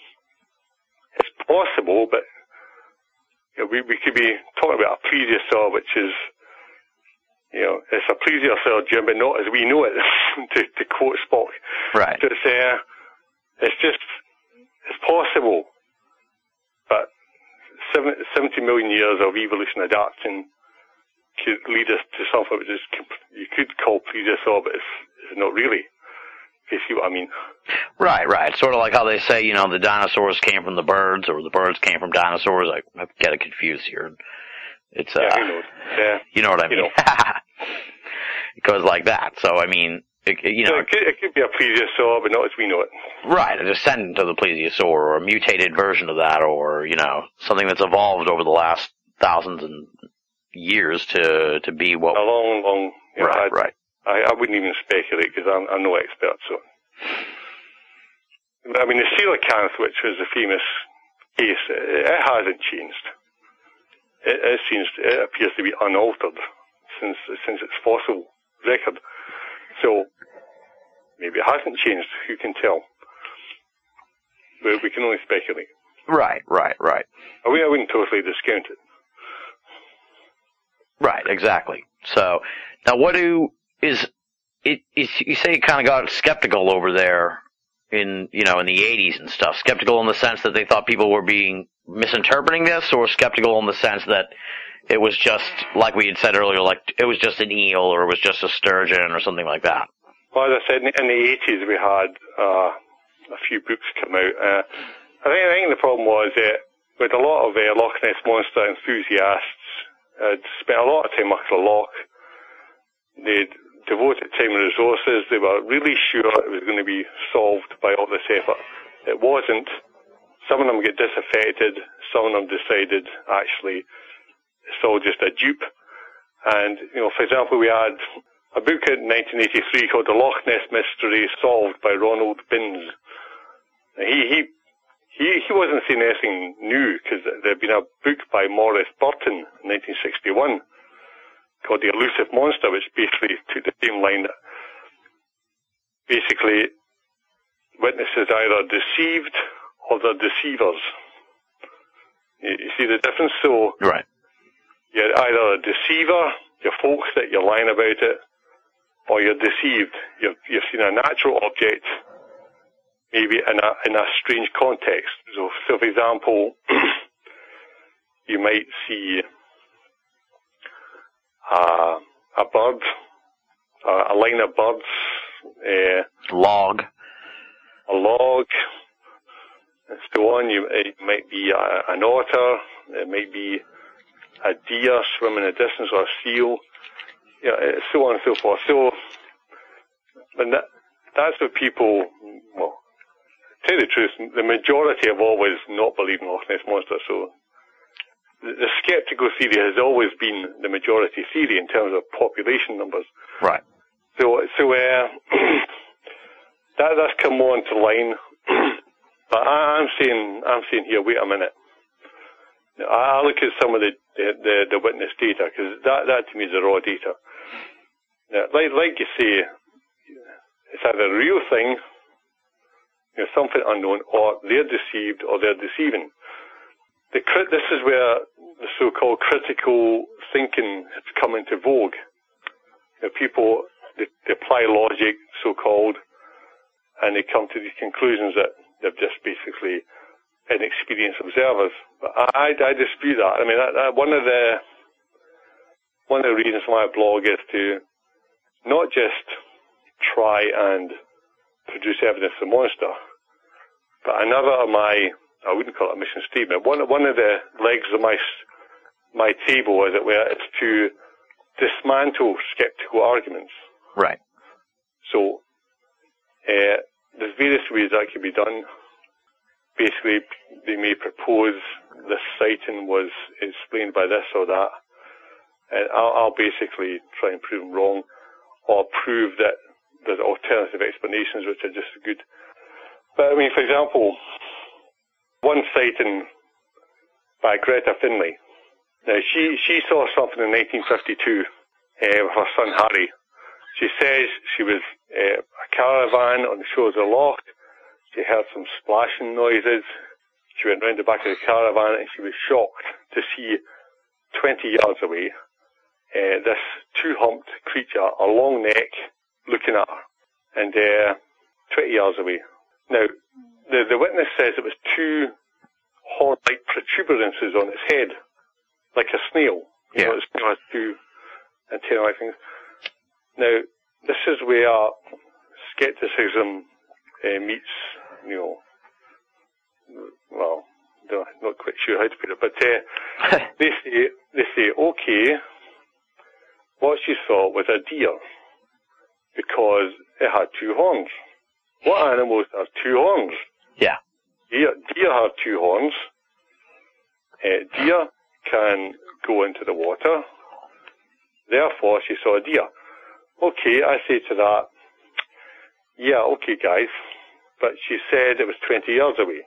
it's possible, but you know, we, we could be talking about a plesiosaur, which is, you know, it's a plesiosaur, Jim, but not as we know it, to, to quote Spock. Right. So it's, uh, it's just, it's possible, but seventy million years of evolution adapting could lead us to something which is, you could call plesiosaur, but it's, it's not really. If you see what I mean. Right, right. Sort of like how they say, you know, the dinosaurs came from the birds, or the birds came from dinosaurs. I, I get it confused here. It's, uh, yeah, who knows? Yeah. You know what I mean? You know. It goes like that. So, I mean, it, you know. So it, could, it could be a plesiosaur, but not as we know it. Right, a descendant of the plesiosaur, or a mutated version of that, or, you know, something that's evolved over the last thousands and years to, to be what. A long, long. You know, right, I, right. I, I wouldn't even speculate because I'm, I'm no expert. So, I mean, the coelacanth, which was a famous case, it, it hasn't changed. It, it seems it appears to be unaltered since since its fossil record. So maybe it hasn't changed. Who can tell? We, we can only speculate. Right, right, right. I, I wouldn't totally discount it. Right, exactly. So now, what do Is it? Is, you say it kind of got skeptical over there in, you know, in the eighties and stuff. Skeptical in the sense that they thought people were being misinterpreting this, or skeptical in the sense that it was just, like we had said earlier, like it was just an eel, or it was just a sturgeon, or something like that. Well, as I said, in the eighties we had uh, a few books come out. Uh, I think I think the problem was that with a lot of uh, Loch Ness Monster enthusiasts, had spent a lot of time looking at the loch. They'd devoted time and resources. They were really sure it was going to be solved by all this effort. It wasn't. Some of them get disaffected. Some of them decided, actually, it's all just a dupe. And, you know, for example, we had a book in nineteen eighty-three called The Loch Ness Mystery Solved by Ronald Binns. He he he he wasn't saying anything new, because there had been a book by Morris Burton in nineteen sixty-one called The Elusive Monster, which basically took the same line that basically witnesses either deceived or they're deceivers. You, you see the difference? So right. You're either a deceiver, you're folks that you're lying about it, or you're deceived. You've, you've seen a natural object, maybe in a in a strange context. So, so for example, you might see uh, a bird, uh, a line of birds, uh, log, a log, and so on. You, it might be a, an otter, it might be a deer swimming in the distance, or a seal, yeah, so on and so forth. So, and that, that's what people, well, to tell you the truth, the majority have always not believed in Loch Ness Monster. So, the, the skeptical theory has always been the majority theory in terms of population numbers. Right. So, so uh, that that's come more into line. But I, I'm saying, I'm saying here, wait a minute. I look at some of the the, the, the witness data, because that, that to me is the raw data. Now, like, like you say, it's either a real thing, you know, something unknown, or they're deceived, or they're deceiving. The crit, this is where the so-called critical thinking has come into vogue. You know, people, they, they apply logic, so-called, and they come to these conclusions that they're just basically inexperienced observers. But I, I dispute that. I mean, that, that one of the one of the reasons for my blog is to not just try and produce evidence of the monster, but another of my, I wouldn't call it a mission statement, one, one of the legs of my my table, as it were, is to dismantle skeptical arguments. Right. So, uh, there's various ways that can be done. Basically, they may propose this sighting was explained by this or that, and I'll, I'll basically try and prove them wrong, or prove that there's alternative explanations which are just as good. But I mean, for example, one sighting by Greta Finlay. Now, she, she saw something in nineteen fifty-two uh, with her son Harry. She says she was uh, a caravan on the shores of the loch. She heard some splashing noises. She went round the back of the caravan and she was shocked to see twenty yards away uh, this two-humped creature, a long neck, looking at her, and uh, twenty yards away. Now, the, the witness says it was two horn-like protuberances on its head, like a snail. You Yeah. know, the snail has two antennae-like things. Now, this is where skepticism uh, meets, you know, well, I'm not quite sure how to put it, but uh, they say, they say, okay, what she saw was a deer, because it had two horns. What animals have two horns? Yeah. Deer, deer have two horns. Uh, deer can go into the water. Therefore, she saw a deer. Okay, I say to that, yeah, okay, guys, but she said it was twenty yards away.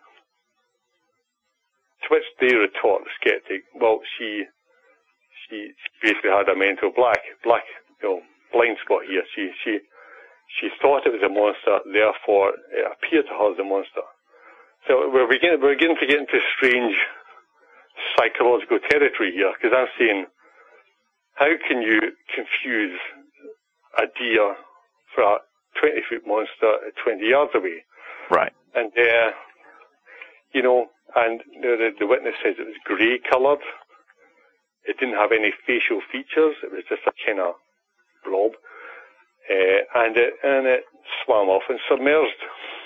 To which they retort, the skeptic, well, she, she basically had a mental black, black, you know, blind spot here. She, she, she thought it was a monster, therefore it appeared to her as a monster. So we're beginning, we're beginning to get into strange psychological territory here, because I'm saying, how can you confuse a deer for a twenty-foot monster at twenty yards away? Right. And, uh, you know, and the, the witness says it was grey-coloured. It didn't have any facial features. It was just a kind of blob. Uh, and, it, and it swam off and submerged.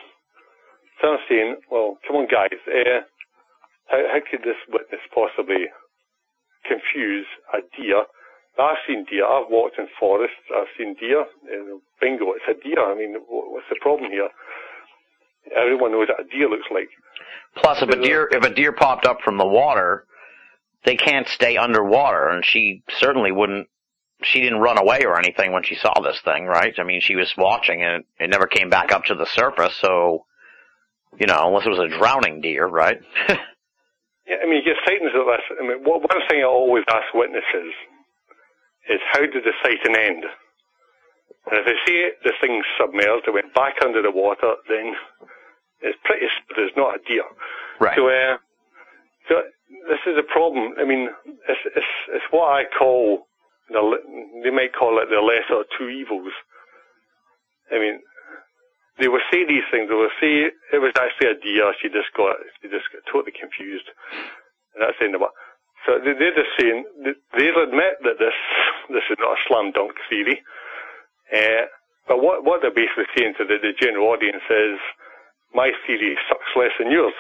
So I'm saying, well, come on, guys. Uh, how, how could this witness possibly confuse a deer? I've seen deer. I've walked in forests. I've seen deer. Uh, bingo, it's a deer. I mean, what's the problem here? Everyone knows what a deer looks like. Plus, if a deer if a deer popped up from the water, they can't stay underwater, and she certainly wouldn't. She didn't run away or anything when she saw this thing, right? I mean, she was watching, and it never came back up to the surface. So, You know, unless it was a drowning deer, right? Yeah, I mean, you get sightings of this. I mean, one thing I always ask witnesses is, how did the sighting end? And if they say the thing's submerged, it went back under the water, then it's pretty certain it's not a deer. Right. So, uh, so this is a problem. I mean, it's, it's, it's what I call, the, they might call it the lesser of two evils. I mean, they will say these things. They will say it was actually a deer. She just got, she just got totally confused, and that's the end of it. So they, they're just saying, they'll admit that this this is not a slam dunk theory. Uh, but what what they're basically saying to the, the general audience is, my theory sucks less than yours.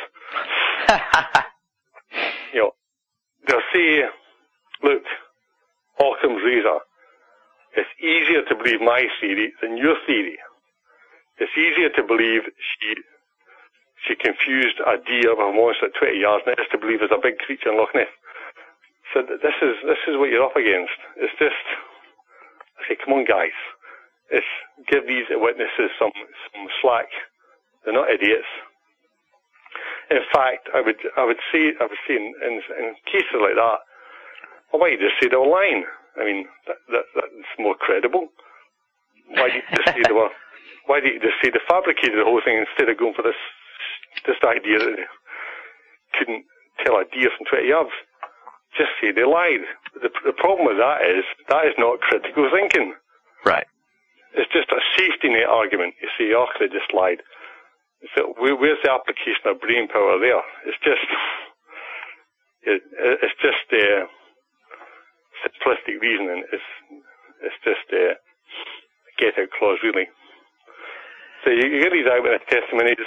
You know, they'll say, look, Occam's razor. It's easier to believe my theory than your theory. It's easier to believe she she confused a deer with a monster at twenty yards than it is to believe there's a big creature in Loch Ness. So this is this is what you're up against. It's just, I say, come on, guys. It's give these witnesses some some slack. They're not idiots. In fact, I would I would say I would say in, in, in cases like that, well, why don't you just say they were lying? I mean, that, that that's more credible. Why do you just say they were? Why did you just say they fabricated the whole thing instead of going for this this idea that they couldn't tell a deer from twenty yards? Just say they lied. The, the problem with that is, that is not critical thinking. Right. It's just a safety net argument. You say, oh, they just lied. So where's the application of brain power there? It's just, it, it's just uh, simplistic reasoning. It's, it's just a get out clause, really. So you, you get these eyewitness testimonies.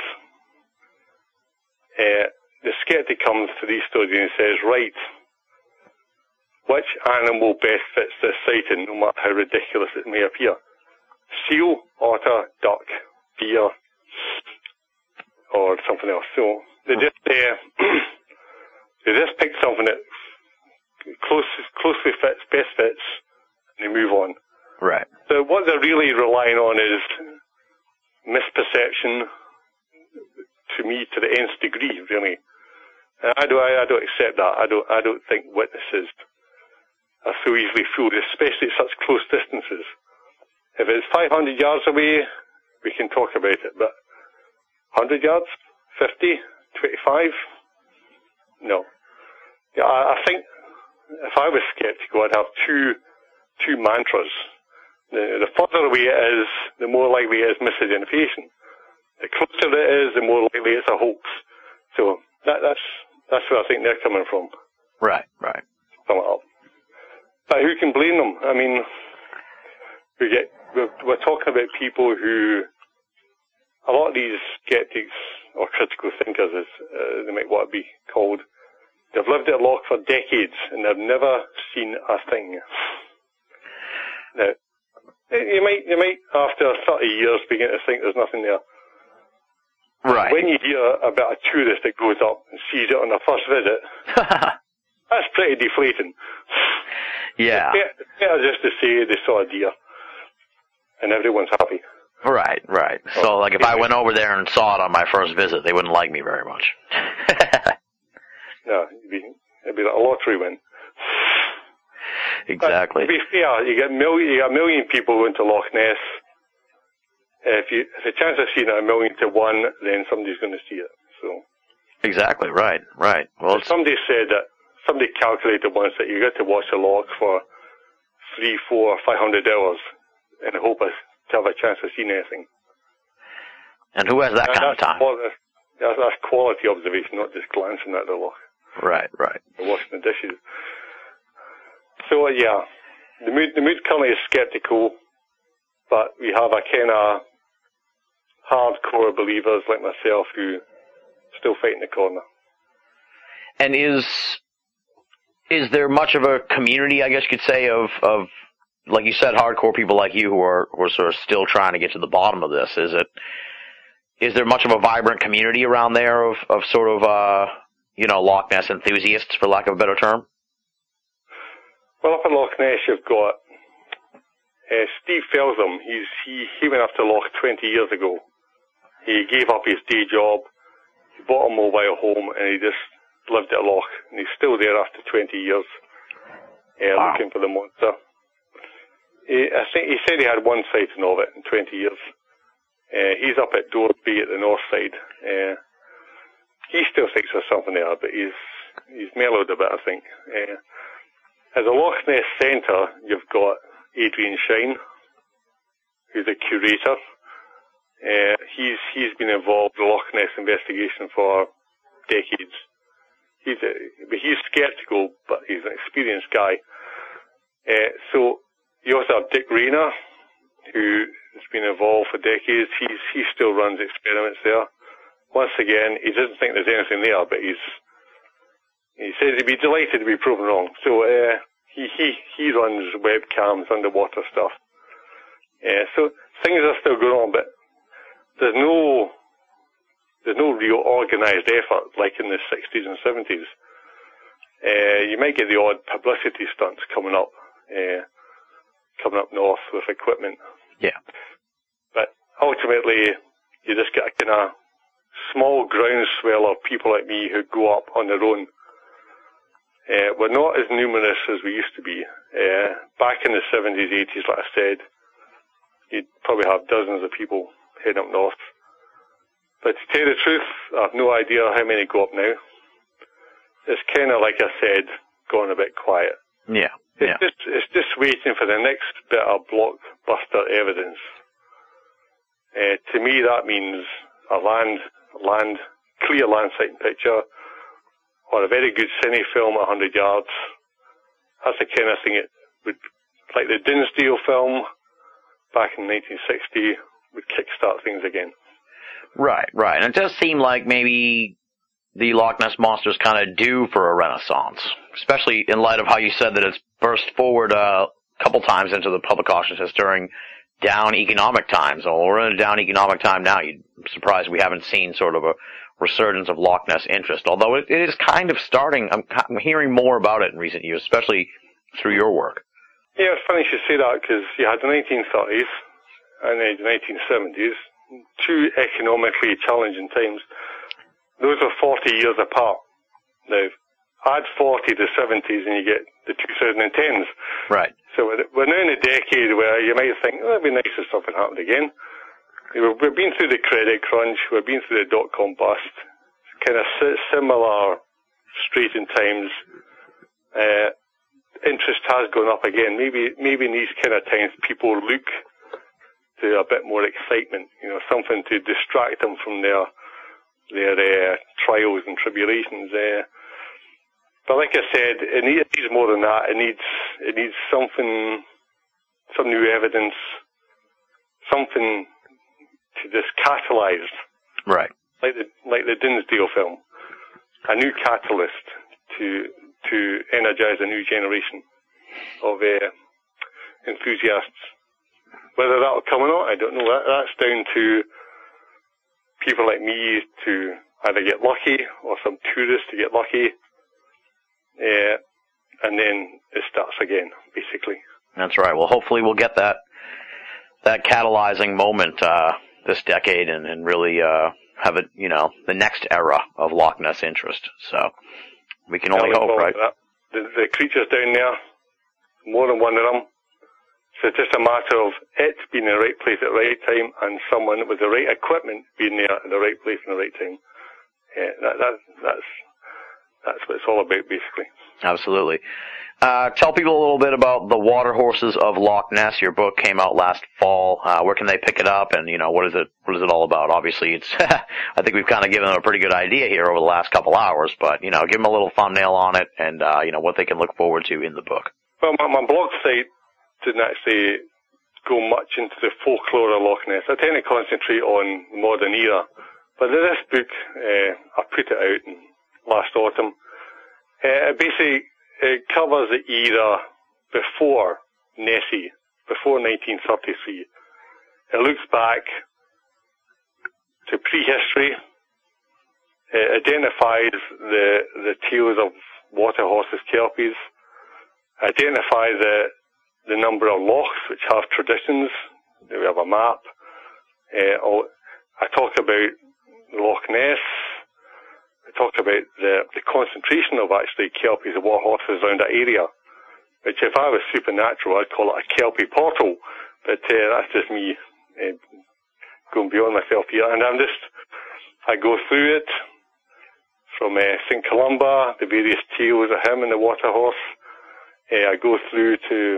Uh, the skeptic comes to these stories and says, right, which animal best fits this sighting, no matter how ridiculous it may appear? Seal, otter, duck, deer, or something else. So they just uh, they just pick something that close, closely fits, best fits, and they move on. Right. So what they're really relying on is misperception, to me, to the nth degree, really. And I don't, I, I don't accept that. I don't, I don't think witnesses are so easily fooled, especially at such close distances. If it's five hundred yards away, we can talk about it, but one hundred yards, fifty, twenty-five, no. Yeah, I, I think if I was skeptical, I'd have two, two mantras. The, the further away it is, the more likely it is misidentification. The closer it is, the more likely it's a hoax. So that, that's that's where I think they're coming from. Right, right. Sum it up. But who can blame them? I mean, we get we're, we're talking about people who, a lot of these skeptics or critical thinkers, as uh, they might want to be called, they've lived at Loch for decades and they've never seen a thing. Now, you might, you might, after thirty years, begin to think there's nothing there. Right. When you hear about a tourist that goes up and sees it on their first visit, that's pretty deflating. Yeah. It's better just to say they saw a deer, and everyone's happy. Right, right. So, like, if I went over there and saw it on my first visit, they wouldn't like me very much. No, it'd be, it'd be like a lottery win. Exactly. But to be fair, you get million, you got a million people going to Loch Ness. If you, if the chance of seeing it a million to one, then somebody's going to see it. So. Exactly. Right. Right. Well, somebody said that somebody calculated once that you get to watch a loch for three, four, five hundred hours in the hope of to have a chance of seeing anything. And who has that and kind of time? Quality, that's, that's quality observation, not just glancing at the loch. Right. Right. Or washing the dishes. So uh, yeah, the mood the mood currently is skeptical, but we have a kind of hardcore believers like myself who still fight in the corner. And is is there much of a community, I guess you could say, of of like you said, hardcore people like you who are who are sort of still trying to get to the bottom of this? Is it is there much of a vibrant community around there of of sort of uh you know Loch Ness enthusiasts, for lack of a better term? Well, up in Loch Ness, you've got uh, Steve Feltham. He's he he went up to Loch twenty years ago. He gave up his day job he bought a mobile home, and he just lived at a loch, and he's still there after twenty years, uh, wow. looking for the monster. He, I think he said he had one sighting of it in twenty years. Uh, he's up at Dorby at the north side. Uh, he still thinks there's something there, but he's he's mellowed a bit, I think. Uh, as a Loch Ness centre, you've got Adrian Shine, who's a curator. Uh, he's he's been involved in the Loch Ness investigation for decades. He's a, he's sceptical, but he's an experienced guy. Uh, so you also have Dick Rayner, who has been involved for decades. He's he still runs experiments there. Once again, he doesn't think there's anything there, but he's he says he'd be delighted to be proven wrong. So uh, he he he runs webcams, underwater stuff. Uh, so things are still going on, but there's no there's no real organised effort like in the sixties and seventies. Uh, you might get the odd publicity stunts coming up, uh, coming up north with equipment. Yeah. But ultimately, you just get a kind of small groundswell of people like me who go up on their own. Uh, we're not as numerous as we used to be. Uh, back in the seventies, eighties, like I said, you'd probably have dozens of people heading up north. But to tell you the truth, I've no idea how many go up now. It's kind of, like I said, going a bit quiet. Yeah. It's, yeah. just, it's just waiting for the next bit of blockbuster evidence. Uh, to me, that means a land, land, clear land sighting picture, or a very good cine film at one hundred yards. That's the kind of thing it would, like the Dinsdale film back in nineteen sixty, would kickstart things again. Right, right. And it does seem like maybe the Loch Ness Monster's kind of due for a renaissance, especially in light of how you said that it's burst forward uh, a couple times into the public consciousness during down economic times. Well, we're in a down economic time now. You'd be surprised we haven't seen sort of a resurgence of Loch Ness interest, although it, it is kind of starting. I'm, I'm hearing more about it in recent years, especially through your work. Yeah, it's funny you should say that, because you had the nineteen thirties and the nineteen seventies, two economically challenging times. Those are forty years apart. Now, add forty to seventies and you get the twenty tens. Right. So we're now in a decade where you might think, oh, it'd be nice if something happened again. We've been through the credit crunch, we've been through the dot-com bust, kind of similar straitened times. Uh, interest has gone up again. Maybe, maybe in these kind of times people look to a bit more excitement, you know, something to distract them from their their uh, trials and tribulations. Uh, but like I said, it needs more than that. It needs it needs something, some new evidence, something to just catalyze. Right. Like the like the Dinsdale film, a new catalyst to to energize a new generation of uh, enthusiasts. Whether that'll come or not, I don't know. That, that's down to people like me to either get lucky or some tourists to get lucky. Uh, and then it starts again, basically. That's right. Well, hopefully we'll get that that catalyzing moment uh, this decade and, and really uh, have it, you know, the next era of Loch Ness interest. So we can only hope, right? The, the creatures down there, more than one of them. So it's just a matter of it being in the right place at the right time and someone with the right equipment being there at the right place in the right time. Yeah, that, that, that's that's what it's all about, basically. Absolutely. Uh, tell people a little bit about The Water Horses of Loch Ness. Your book came out last fall. Uh, where can they pick it up, and you know what is it? What is it all about? Obviously, it's. I think we've kind of given them a pretty good idea here over the last couple hours, but you know, give them a little thumbnail on it, and uh, you know what they can look forward to in the book. Well, my, my blog site didn't actually go much into the folklore of Loch Ness. I tend to concentrate on the modern era. But in this book, uh, I put it out in last autumn. Uh, it basically it covers the era before Nessie, before nineteen thirty-three. It looks back to prehistory. It identifies the the tales of water horses, kelpies. Identify the the number of lochs which have traditions. We have a map. Uh, I talk about Loch Ness. I talked about the, the concentration of actually kelpies and water horses around that area, which if I was supernatural, I'd call it a kelpie portal. But uh, that's just me uh, going beyond myself here. And I'm just, I go through it from uh, Saint Columba, the various tales of him and the water horse. Uh, I go through to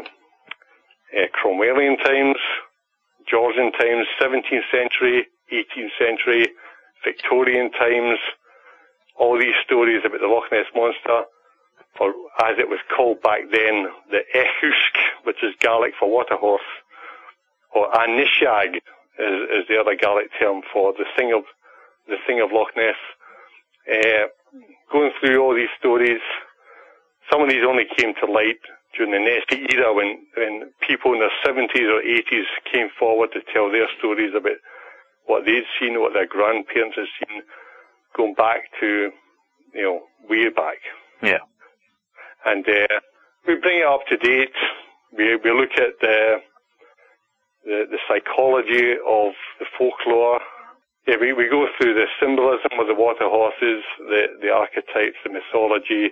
uh, Cromwellian times, Georgian times, seventeenth century, eighteenth century, Victorian times, all these stories about the Loch Ness Monster, or as it was called back then, the Echusk, which is Gaelic for water horse, or Anishag is, is the other Gaelic term for the thing of the thing of Loch Ness. Uh, going through all these stories, some of these only came to light during the Nessie era when, when people in their seventies or eighties came forward to tell their stories about what they'd seen, what their grandparents had seen, going back to, you know, way back. Yeah. And uh, we bring it up to date. We we look at the the, the psychology of the folklore. Yeah, we, we go through the symbolism of the water horses, the, the archetypes, the mythology.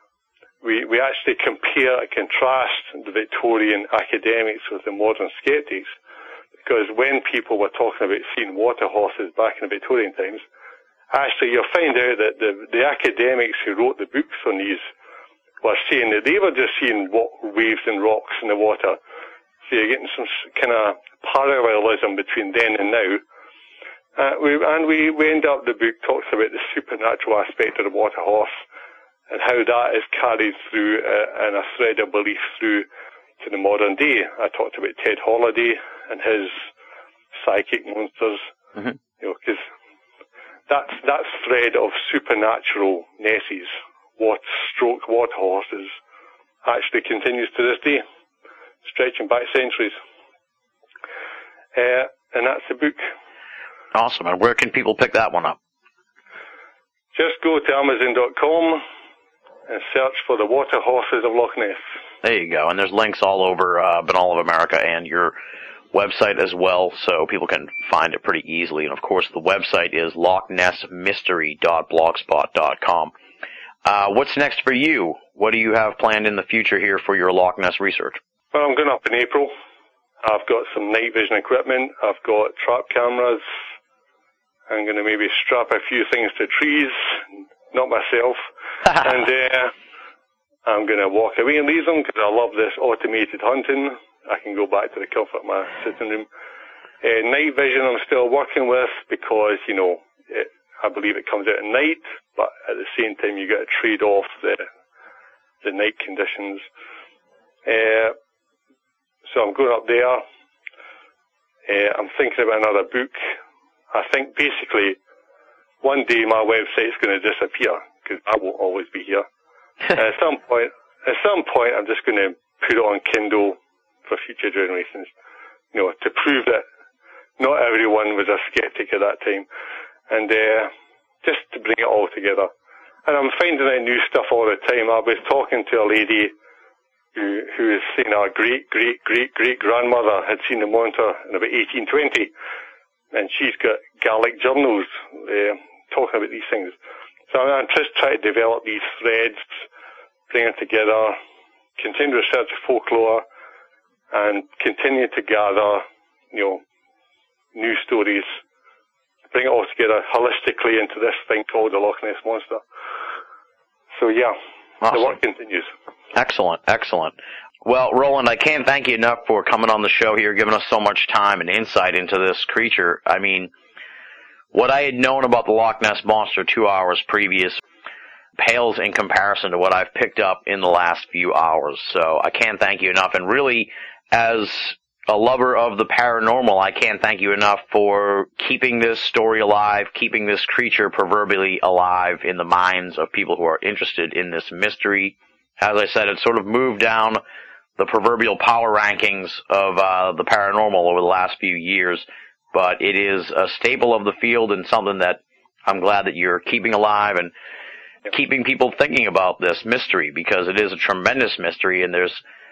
We we actually compare and contrast the Victorian academics with the modern skeptics, because when people were talking about seeing water horses back in the Victorian times, actually you'll find out that the, the academics who wrote the books on these were saying that they were just seeing waves and rocks in the water. So you're getting some kind of parallelism between then and now. Uh, we, and we, we end up, the book talks about the supernatural aspect of the water horse and how that is carried through uh, in a thread of belief through to the modern day. I talked about Ted Holliday and his psychic monsters, mm-hmm. you know, because that's, that thread of supernatural Nessies, what stroke water horses, actually continues to this day, stretching back centuries. Uh, and that's the book. Awesome. And where can people pick that one up? Just go to Amazon dot com and search for the Water Horses of Loch Ness. There you go. And there's links all over uh, Binnall of America and your website as well, so people can find it pretty easily. And, of course, the website is loch ness mystery dot blogspot dot com. Uh, what's next for you? What do you have planned in the future here for your Loch Ness research? Well, I'm going up in April. I've got some night vision equipment. I've got trap cameras. I'm going to maybe strap a few things to trees, not myself. and uh, I'm going to walk away and leave them because I love this automated hunting. I can go back to the comfort of my sitting room. Uh, night vision I'm still working with because, you know, it, I believe it comes out at night, but at the same time you got to trade off the the night conditions. Uh, so I'm going up there. Uh, I'm thinking about another book. I think basically one day my website's going to disappear because I won't always be here. at some point, at some point, I'm just going to put it on Kindle for future generations, you know, to prove that not everyone was a skeptic at that time, and uh, just to bring it all together. And I'm finding out new stuff all the time. I was talking to a lady who who is saying our great great great great grandmother had seen the monitor in about eighteen twenty. And she's got Gaelic journals uh, talking about these things. So I'm just trying to develop these threads, bring them together, continue to research folklore, and continue to gather, you know, new stories, bring it all together holistically into this thing called the Loch Ness Monster. So yeah, awesome. The work continues. Excellent, excellent. Well, Roland, I can't thank you enough for coming on the show here, giving us so much time and insight into this creature. I mean, what I had known about the Loch Ness Monster two hours previous pales in comparison to what I've picked up in the last few hours. So I can't thank you enough. And really, as a lover of the paranormal, I can't thank you enough for keeping this story alive, keeping this creature proverbially alive in the minds of people who are interested in this mystery. As I said, it's sort of moved down the proverbial power rankings of uh, the paranormal over the last few years, but it is a staple of the field and something that I'm glad that you're keeping alive and keeping people thinking about this mystery, because it is a tremendous mystery, and there's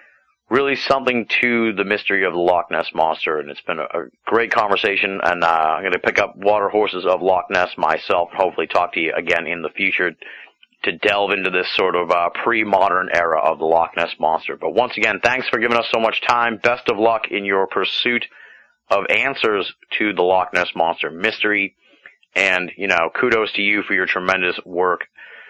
really something to the mystery of the Loch Ness Monster, and it's been a, a great conversation, and uh, I'm going to pick up Water Horses of Loch Ness myself, hopefully talk to you again in the future to delve into this sort of uh, pre-modern era of the Loch Ness Monster. But once again, thanks for giving us so much time. Best of luck in your pursuit of answers to the Loch Ness Monster mystery, and, you know, kudos to you for your tremendous work,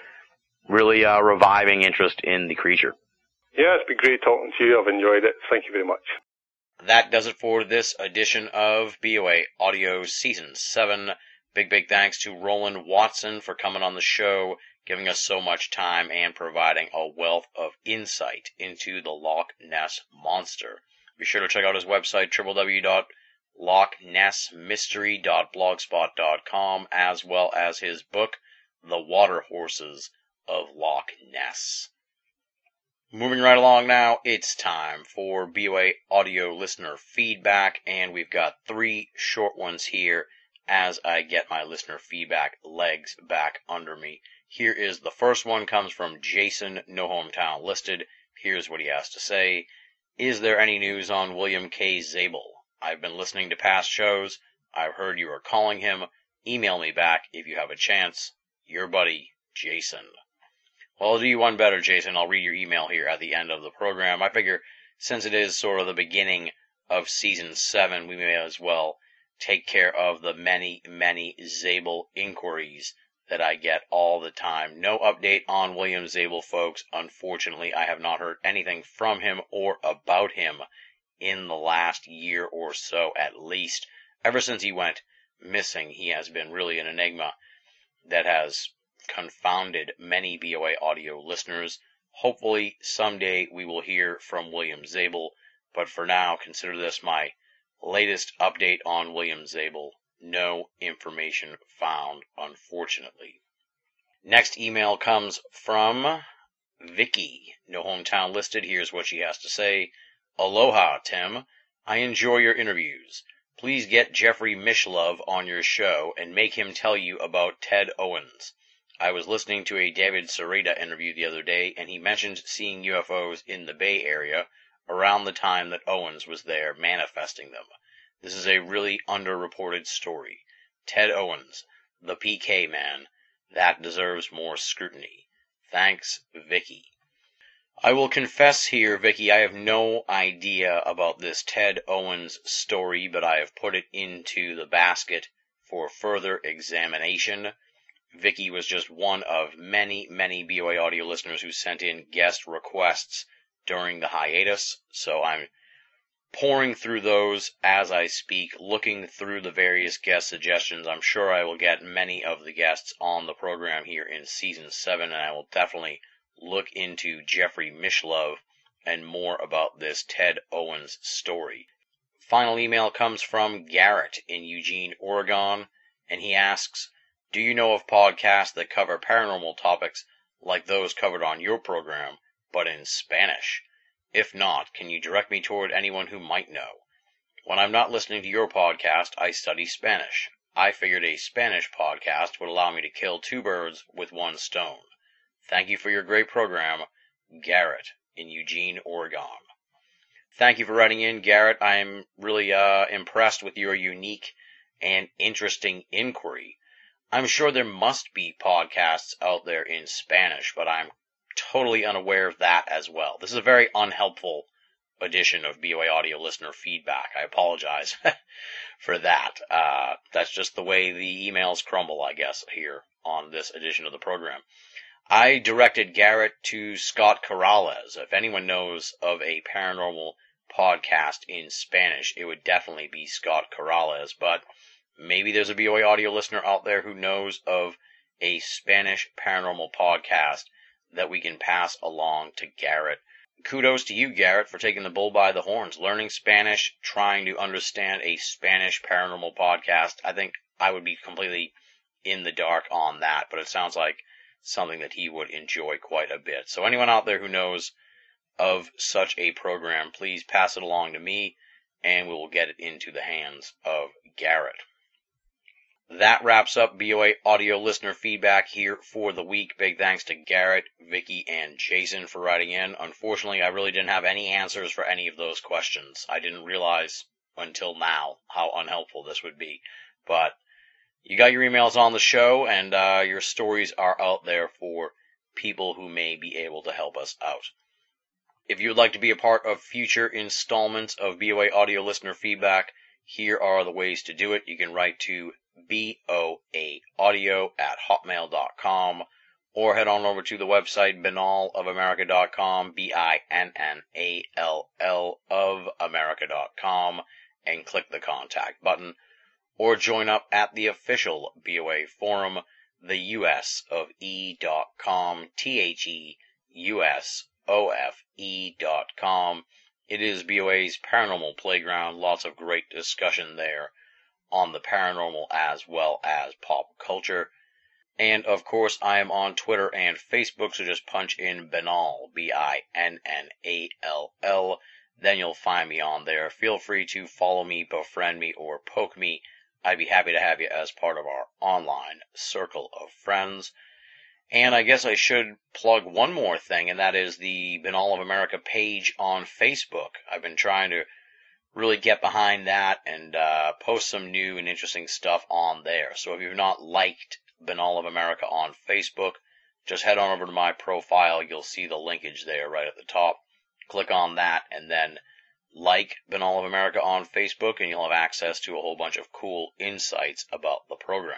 really uh, reviving interest in the creature. Yeah, it's been great talking to you. I've enjoyed it. Thank you very much. That does it for this edition of B O A Audio Season seven. Big, big thanks to Roland Watson for coming on the show, giving us so much time and providing a wealth of insight into the Loch Ness Monster. Be sure to check out his website, w w w dot loch ness mystery dot blogspot dot com, as well as his book, The Water Horses of Loch Ness. Moving right along now, it's time for B O A audio listener feedback, and we've got three short ones here as I get my listener feedback legs back under me. Here is the first one, comes from Jason, no hometown listed. Here's what he has to say. Is there any news on William K. Zabel? I've been listening to past shows. I've heard you are calling him. Email me back if you have a chance. Your buddy, Jason. Well, I'll do you one better, Jason. I'll read your email here at the end of the program. I figure since it is sort of the beginning of Season seven, we may as well take care of the many, many Zabel inquiries that I get all the time. No update on William Zabel, folks. Unfortunately, I have not heard anything from him or about him in the last year or so at least. Ever since he went missing, he has been really an enigma that has confounded many B O A audio listeners. Hopefully, someday we will hear from William Zabel, but for now, consider this my latest update on William Zabel. No information found, unfortunately. Next email comes from Vicky, no hometown listed. Here's what she has to say. Aloha, Tim. I enjoy your interviews. Please get Jeffrey Mishlove on your show and make him tell you about Ted Owens. I was listening to a David Sereda interview the other day, and he mentioned seeing U F Os in the Bay Area around the time that Owens was there manifesting them. This is a really underreported story. Ted Owens, the P K man, that deserves more scrutiny. Thanks, Vicky. I will confess here, Vicky, I have no idea about this Ted Owens story, but I have put it into the basket for further examination. Vicky was just one of many, many B O A audio listeners who sent in guest requests during the hiatus, so I'm pouring through those as I speak, looking through the various guest suggestions. I'm sure I will get many of the guests on the program here in Season seven, and I will definitely look into Jeffrey Mishlove and more about this Ted Owens story. Final email comes from Garrett in Eugene, Oregon, and he asks, do you know of podcasts that cover paranormal topics like those covered on your program, but in Spanish? If not, can you direct me toward anyone who might know? When I'm not listening to your podcast, I study Spanish. I figured a Spanish podcast would allow me to kill two birds with one stone. Thank you for your great program, Garrett in Eugene, Oregon. Thank you for writing in, Garrett. I'm really uh, impressed with your unique and interesting inquiry. I'm sure there must be podcasts out there in Spanish, but I'm totally unaware of that as well. This is a very unhelpful edition of B O A audio listener feedback. I apologize for that. Uh, that's just the way the emails crumble, I guess, here on this edition of the program. I directed Garrett to Scott Corrales. If anyone knows of a paranormal podcast in Spanish, it would definitely be Scott Corrales, but maybe there's a B O A audio listener out there who knows of a Spanish paranormal podcast that we can pass along to Garrett. Kudos to you, Garrett, for taking the bull by the horns, learning Spanish, trying to understand a Spanish paranormal podcast. I think I would be completely in the dark on that, but it sounds like something that he would enjoy quite a bit. So anyone out there who knows of such a program, please pass it along to me, and we will get it into the hands of Garrett. That wraps up B O A audio listener feedback here for the week. Big thanks to Garrett, Vicky, and Jason for writing in. Unfortunately, I really didn't have any answers for any of those questions. I didn't realize until now how unhelpful this would be. But you got your emails on the show, and uh, your stories are out there for people who may be able to help us out. If you would like to be a part of future installments of B O A audio listener feedback, here are the ways to do it. You can write to boaaudio at hotmail dot com or head on over to the website binnall of america dot com, B I N N A L L of america dot com, and click the contact button, or join up at the official B O A forum, the U S of E dot com, T H E U S O F E dot com. It is B O A's paranormal playground, lots of great discussion there on the paranormal as well as pop culture. And of course, I am on Twitter and Facebook, so just punch in Binnall, B I N N A L L. Then you'll find me on there. Feel free to follow me, befriend me, or poke me. I'd be happy to have you as part of our online circle of friends. And I guess I should plug one more thing, and that is the Binnall of America page on Facebook. I've been trying to really get behind that and uh, post some new and interesting stuff on there. So if you've not liked Binnall of America on Facebook, just head on over to my profile. You'll see the linkage there right at the top. Click on that and then like Binnall of America on Facebook, and you'll have access to a whole bunch of cool insights about the program.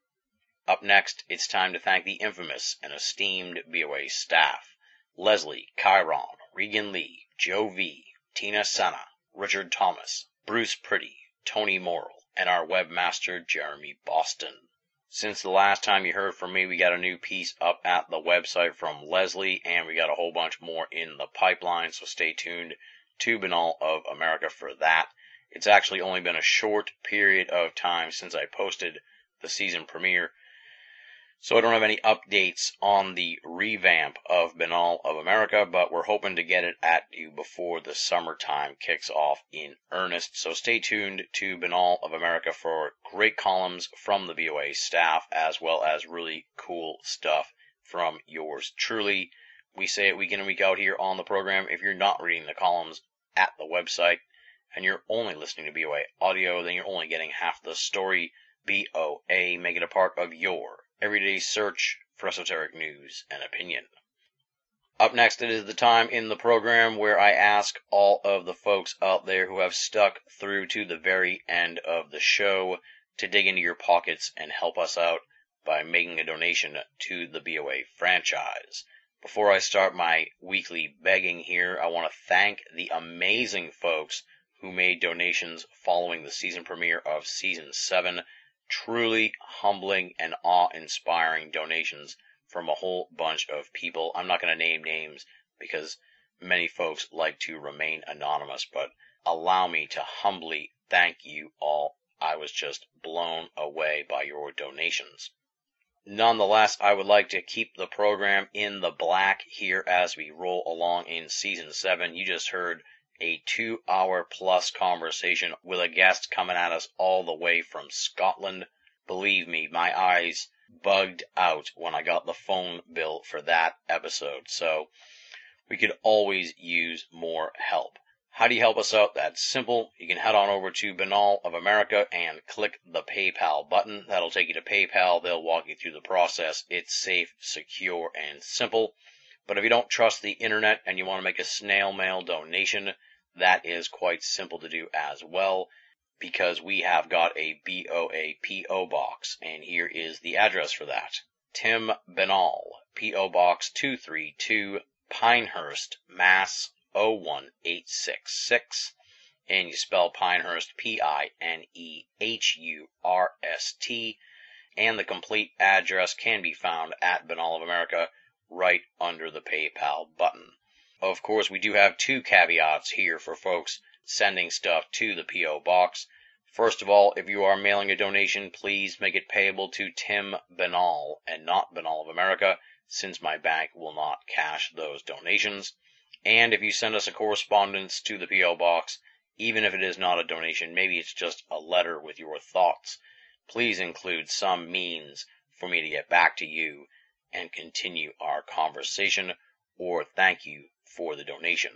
Up next, it's time to thank the infamous and esteemed B O A staff: Leslie, Chiron, Regan Lee, Joe V, Tina Senna, Richard Thomas, Bruce Pretty, Tony Morrill, and our webmaster, Jeremy Boston. Since the last time you heard from me, we got a new piece up at the website from Leslie, and we got a whole bunch more in the pipeline, so stay tuned to Binnall of America for that. It's actually only been a short period of time since I posted the season premiere, so I don't have any updates on the revamp of Binnall of America, but we're hoping to get it at you before the summertime kicks off in earnest. So stay tuned to Binnall of America for great columns from the B O A staff, as well as really cool stuff from yours truly. We say it week in and week out here on the program. If you're not reading the columns at the website and you're only listening to B O A audio, then you're only getting half the story. B O A, make it a part of your everyday search for esoteric news and opinion. Up next, it is the time in the program where I ask all of the folks out there who have stuck through to the very end of the show to dig into your pockets and help us out by making a donation to the B O A franchise. Before I start my weekly begging here, I want to thank the amazing folks who made donations following the season premiere of Season seven. Truly humbling and awe-inspiring donations from a whole bunch of people. I'm not going to name names because many folks like to remain anonymous, but allow me to humbly thank you all. I was just blown away by your donations. Nonetheless, I would like to keep the program in the black here as we roll along in Season seven. You just heard a two-hour plus conversation with a guest coming at us all the way from Scotland. Believe me, my eyes bugged out when I got the phone bill for that episode, so we could always use more help. How do you help us out? That's simple. You can head on over to Binnall of America and click the PayPal button. That'll take you to PayPal. They'll walk you through the process. It's safe, secure, and simple. But if you don't trust the internet and you want to make a snail mail donation, that is quite simple to do as well, because we have got a B O A P O box, and here is the address for that. Tim Binnall, P O Box two three two, Pinehurst, Mass. oh one eight six six, and you spell Pinehurst P I N E H U R S T, and the complete address can be found at Binnall of America right under the PayPal button. Of course, we do have two caveats here for folks sending stuff to the P O Box. First of all, if you are mailing a donation, please make it payable to Tim Binnall and not Binnall of America, since my bank will not cash those donations. And if you send us a correspondence to the P O Box, even if it is not a donation, maybe it's just a letter with your thoughts, please include some means for me to get back to you and continue our conversation, or thank you for the donation.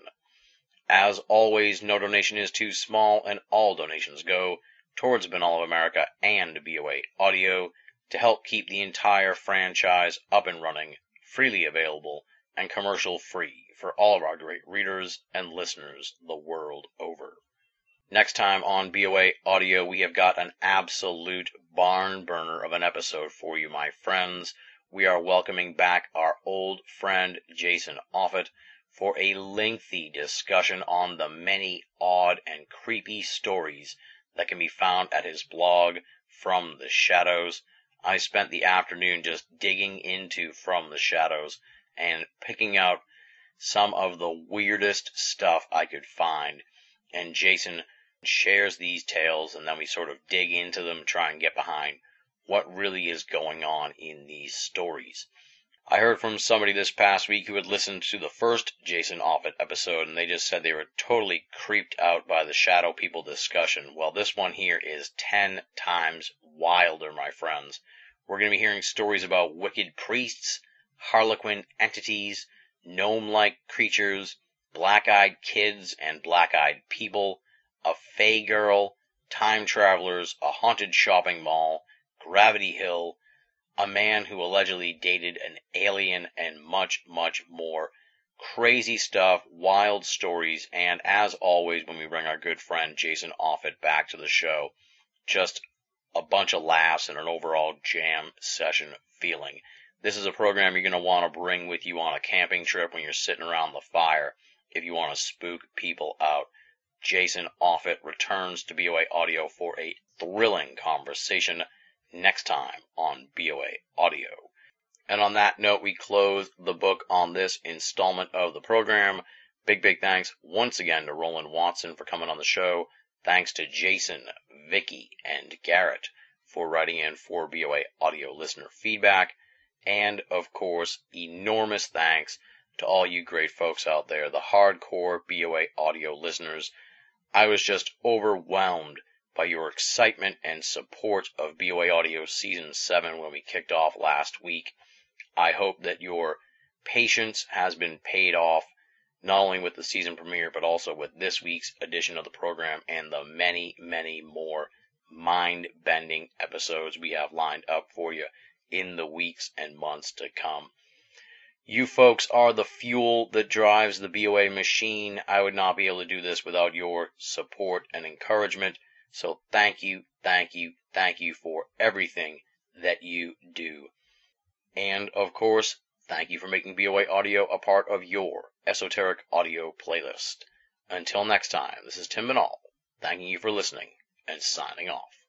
As always, no donation is too small, and all donations go towards Banal of America and B O A Audio to help keep the entire franchise up and running, freely available, and commercial-free for all of our great readers and listeners the world over. Next time on B O A Audio, we have got an absolute barn burner of an episode for you, my friends. We are welcoming back our old friend Jason Offutt for a lengthy discussion on the many odd and creepy stories that can be found at his blog, From the Shadows. I spent the afternoon just digging into From the Shadows and picking out some of the weirdest stuff I could find. And Jason shares these tales, and then we sort of dig into them, try and get behind what really is going on in these stories. I heard from somebody this past week who had listened to the first Jason Offutt episode, and they just said they were totally creeped out by the Shadow People discussion. Well, this one here is ten times wilder, my friends. We're going to be hearing stories about wicked priests, harlequin entities, gnome-like creatures, black-eyed kids and black-eyed people, a fae girl, time travelers, a haunted shopping mall, Gravity Hill, a man who allegedly dated an alien, and much, much more. Crazy stuff, wild stories, and as always when we bring our good friend Jason Offutt back to the show, just a bunch of laughs and an overall jam session feeling. This is a program you're going to want to bring with you on a camping trip when you're sitting around the fire if you want to spook people out. Jason Offutt returns to B O A Audio for a thrilling conversation next time on B O A Audio. And on that note, we close the book on this installment of the program. Big, big thanks once again to Roland Watson for coming on the show. Thanks to Jason, Vicky, and Garrett for writing in for B O A Audio listener feedback. And, of course, enormous thanks to all you great folks out there, the hardcore B O A Audio listeners. I was just overwhelmed by your excitement and support of B O A Audio Season seven when we kicked off last week. I hope that your patience has been paid off, not only with the season premiere, but also with this week's edition of the program and the many, many more mind-bending episodes we have lined up for you in the weeks and months to come. You folks are the fuel that drives the B O A machine. I would not be able to do this without your support and encouragement. So thank you, thank you, thank you for everything that you do. And, of course, thank you for making B O A Audio a part of your esoteric audio playlist. Until next time, this is Tim Banal, thanking you for listening and signing off.